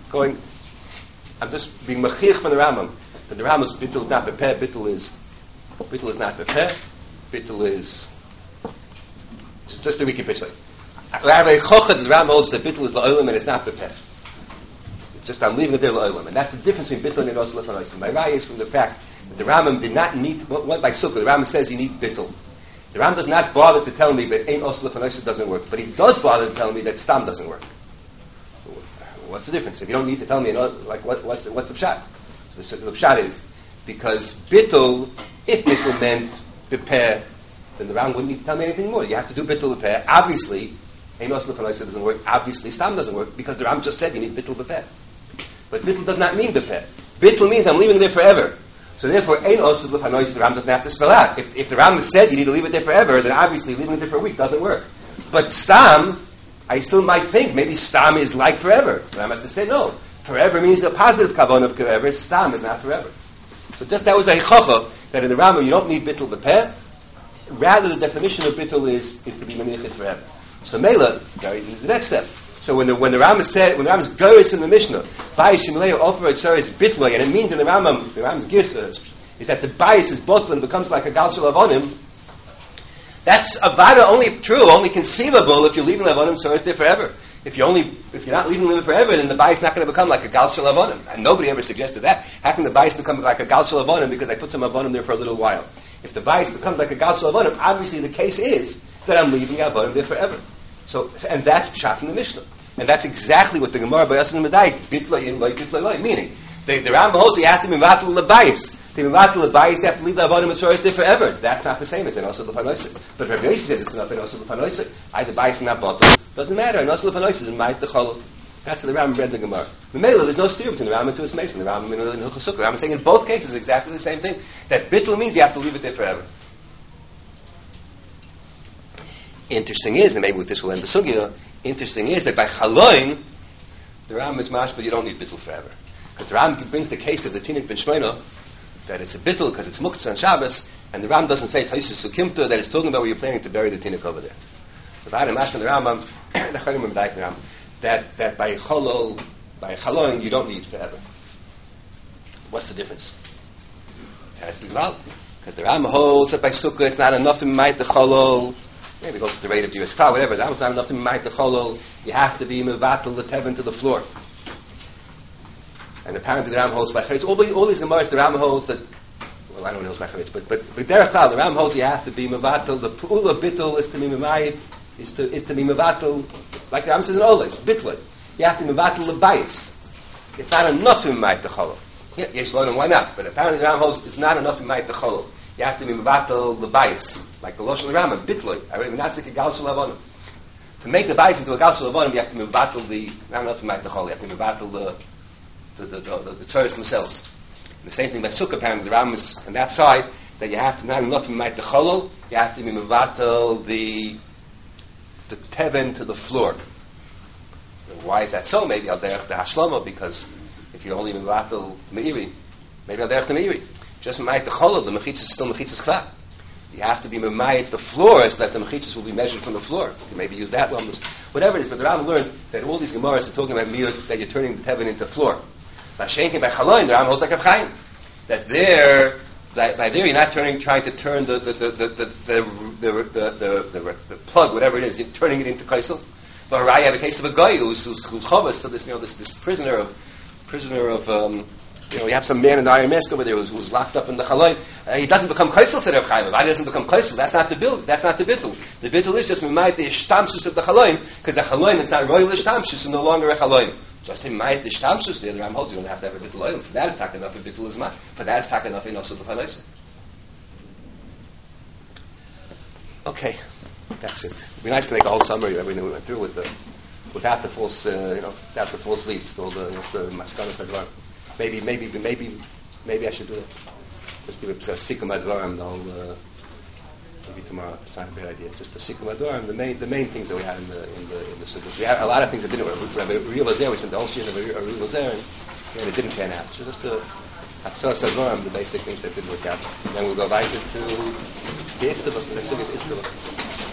just being mechich from the Rambam. That the Rambam's bittul is not bepeh. Bittul is not bepeh. Bittul is just a recapitulate. Rabbi Chochad, the Rambam holds that bittul is la'olam and it's not bepeh. It's just I'm leaving it there la'olam, and that's the difference between bittul and Ein Osel L'Fanoisi. My raya is from the fact that the Rambam did not need what by sukkah. The Rambam says you need bittul. The Rambam does not bother to tell me that Ein Osel L'Fanoisi doesn't work, but he does bother to tell me that stam doesn't work. What's the difference? If you don't need to tell me, what's the pshat? So the pshat is because bittul, if bittul meant bepeh, then the Rambam wouldn't need to tell me anything more. You have to do bittul bepeh. Obviously, Ein Osel L'Fanoisi doesn't work. Obviously, stam doesn't work because the Rambam just said you need bittul bepeh. But bittul does not mean bepeh. Bittul means I'm leaving it there forever. So therefore, Ein Osel L'Fanoisi, the Rambam doesn't have to spell out. If the Rambam said you need to leave it there forever, then obviously leaving it there for a week doesn't work. But stam, I still might think maybe stam is like forever. So I must have to say no. Forever means a positive kavanah of forever. Stam is not forever. So just that was a chacha that in the Rambam you don't need bittul bepeh. Rather, the definition of bittul is to be menichet forever. So Mela, the next step. So when the Rambam said, when the Rambam's goes in the Mishnah, bayis shemileu offer a tzoros bitloy, and it means in the Rambam's girsa is that the bayis is bottled and becomes like a gal shel avonim. That's avada only true, only conceivable if you're leaving the avonim tzoros there forever. If you're not leaving them forever, then the bayis is not going to become like a gal shel avonim. And nobody ever suggested that. How can the bayis become like a gal shel avonim because I put some avonim there for a little while? If the bayis becomes like a gal shel avonim, obviously the case is that I'm leaving avonim there forever. So, and that's pshat in the Mishnah. And that's exactly what the Gemara by Yasin Medayik, bitloy in loy, bitloy loy, meaning the Rambam holds you have to be mevatel lebayis. To be matal the bias, you have to leave the avodah mitzoros there forever. That's not the same as an also l'fanoisik. But Rabbi Yossi says it's not an also l'fanoisik. Either bias and not batal doesn't matter. An also l'fanoisik is might the cholol. That's the Rambam read the Gemara. Memela, there's no steer between the Rambam and his mason. The Rambam and the Hilchos Sukkah. The Rambam is saying in both cases exactly the same thing. That bittul means you have to leave it there forever. Interesting is, and maybe with this we'll end the sugya. Interesting is that by chaloin, the Rambam is mashma, you don't need bittul forever. Because the Rambam brings the case of the Tinuk ben Shmeina, that it's a bittul because it's muktzah on Shabbos, and the Rambam doesn't say Taisus Sukimta, that it's talking about where you're planning to bury the Tinuk over there. So by the mashma, the Rambam, that by chaloin, you don't need forever. What's the difference? Because the Rambam holds that by sukkah it's not enough to might the cholol. Maybe go to the rate of Jewish crowd, whatever. That was not enough to might the cholol. You have to be mevatel the tevin to the floor. And apparently the Rambam holds by charetz. All these gemaras the Rambam holds that. Well, I don't know if it's by charetz, but derech klal the Rambam holds you have to be mevatel. The pula bittul is to be memayit is to be mevatel. Like the Rambam says in Oles, bittul. You have to be mevatel the bias. It's not enough to be memayit the cholol. Yes, Lord, and why not? But apparently the Rambam holds it's not enough to be memayit the cholol. You have to be mevatel the bias, like the Lashon Rambam, bitloi. To make the bias into a galsul avonim, you have to mevatel the not enough to make the chol. You have to mevatel the tzoros themselves. And the same thing by sukkah. Apparently, the Rambam is on that side that you have to not enough to make the cholol. You have to be mevatel the tevin to the floor. And why is that so? Maybe al derech the hashlama, because if you only mevatel meiri, maybe al derech the meiri. Just memayit the cholol, the mechitzas is still mechitzas klal. You have to be memayit the floor so that the mechitzas will be measured from the floor. You can maybe use that one, whatever it is. But the Rambam learned that all these gemaras are talking about miyot, that you're turning the tevin into floor. By shenkin by chaloin, the Rambam holds like Rav Chaim, that by there you're not trying to turn the plug, whatever it is, you're turning it into kaisel. But you have a case of a guy who's chovas, so this prisoner of you have some man in the Iron Mask over there who's locked up in the chaloin. He doesn't become kaisel, said Rav Chaim. Why doesn't become kaisel? That's not the bill. That's not the bittul. The bittul is just mimayit the ishtamshus of the chaloin, because the chaloin it's not royal ishtamshus, it's no longer a chaloin. Just mimayit the ishtamshus. The other Ram holds you don't have to have a bittul oil. For that is taken enough. A bittul is not. For that is taken enough. Also the chaloin. Okay, that's it. It'd be nice to make a whole summary of everything we went through without the false, without the false leads, all the maskanas advar. Maybe I should do it. Just give it a sikkum advarim. Maybe tomorrow. It's not a bad idea. Just a sikkum advarim. The main things that we had in the sukkahs. We had a lot of things that didn't. Real Lazer, we spent the whole year of a real Lazer, and it didn't pan out. So just a hatzos advarim, the basic things that didn't work out. And then we'll go right into the Istava. The next thing is Istava.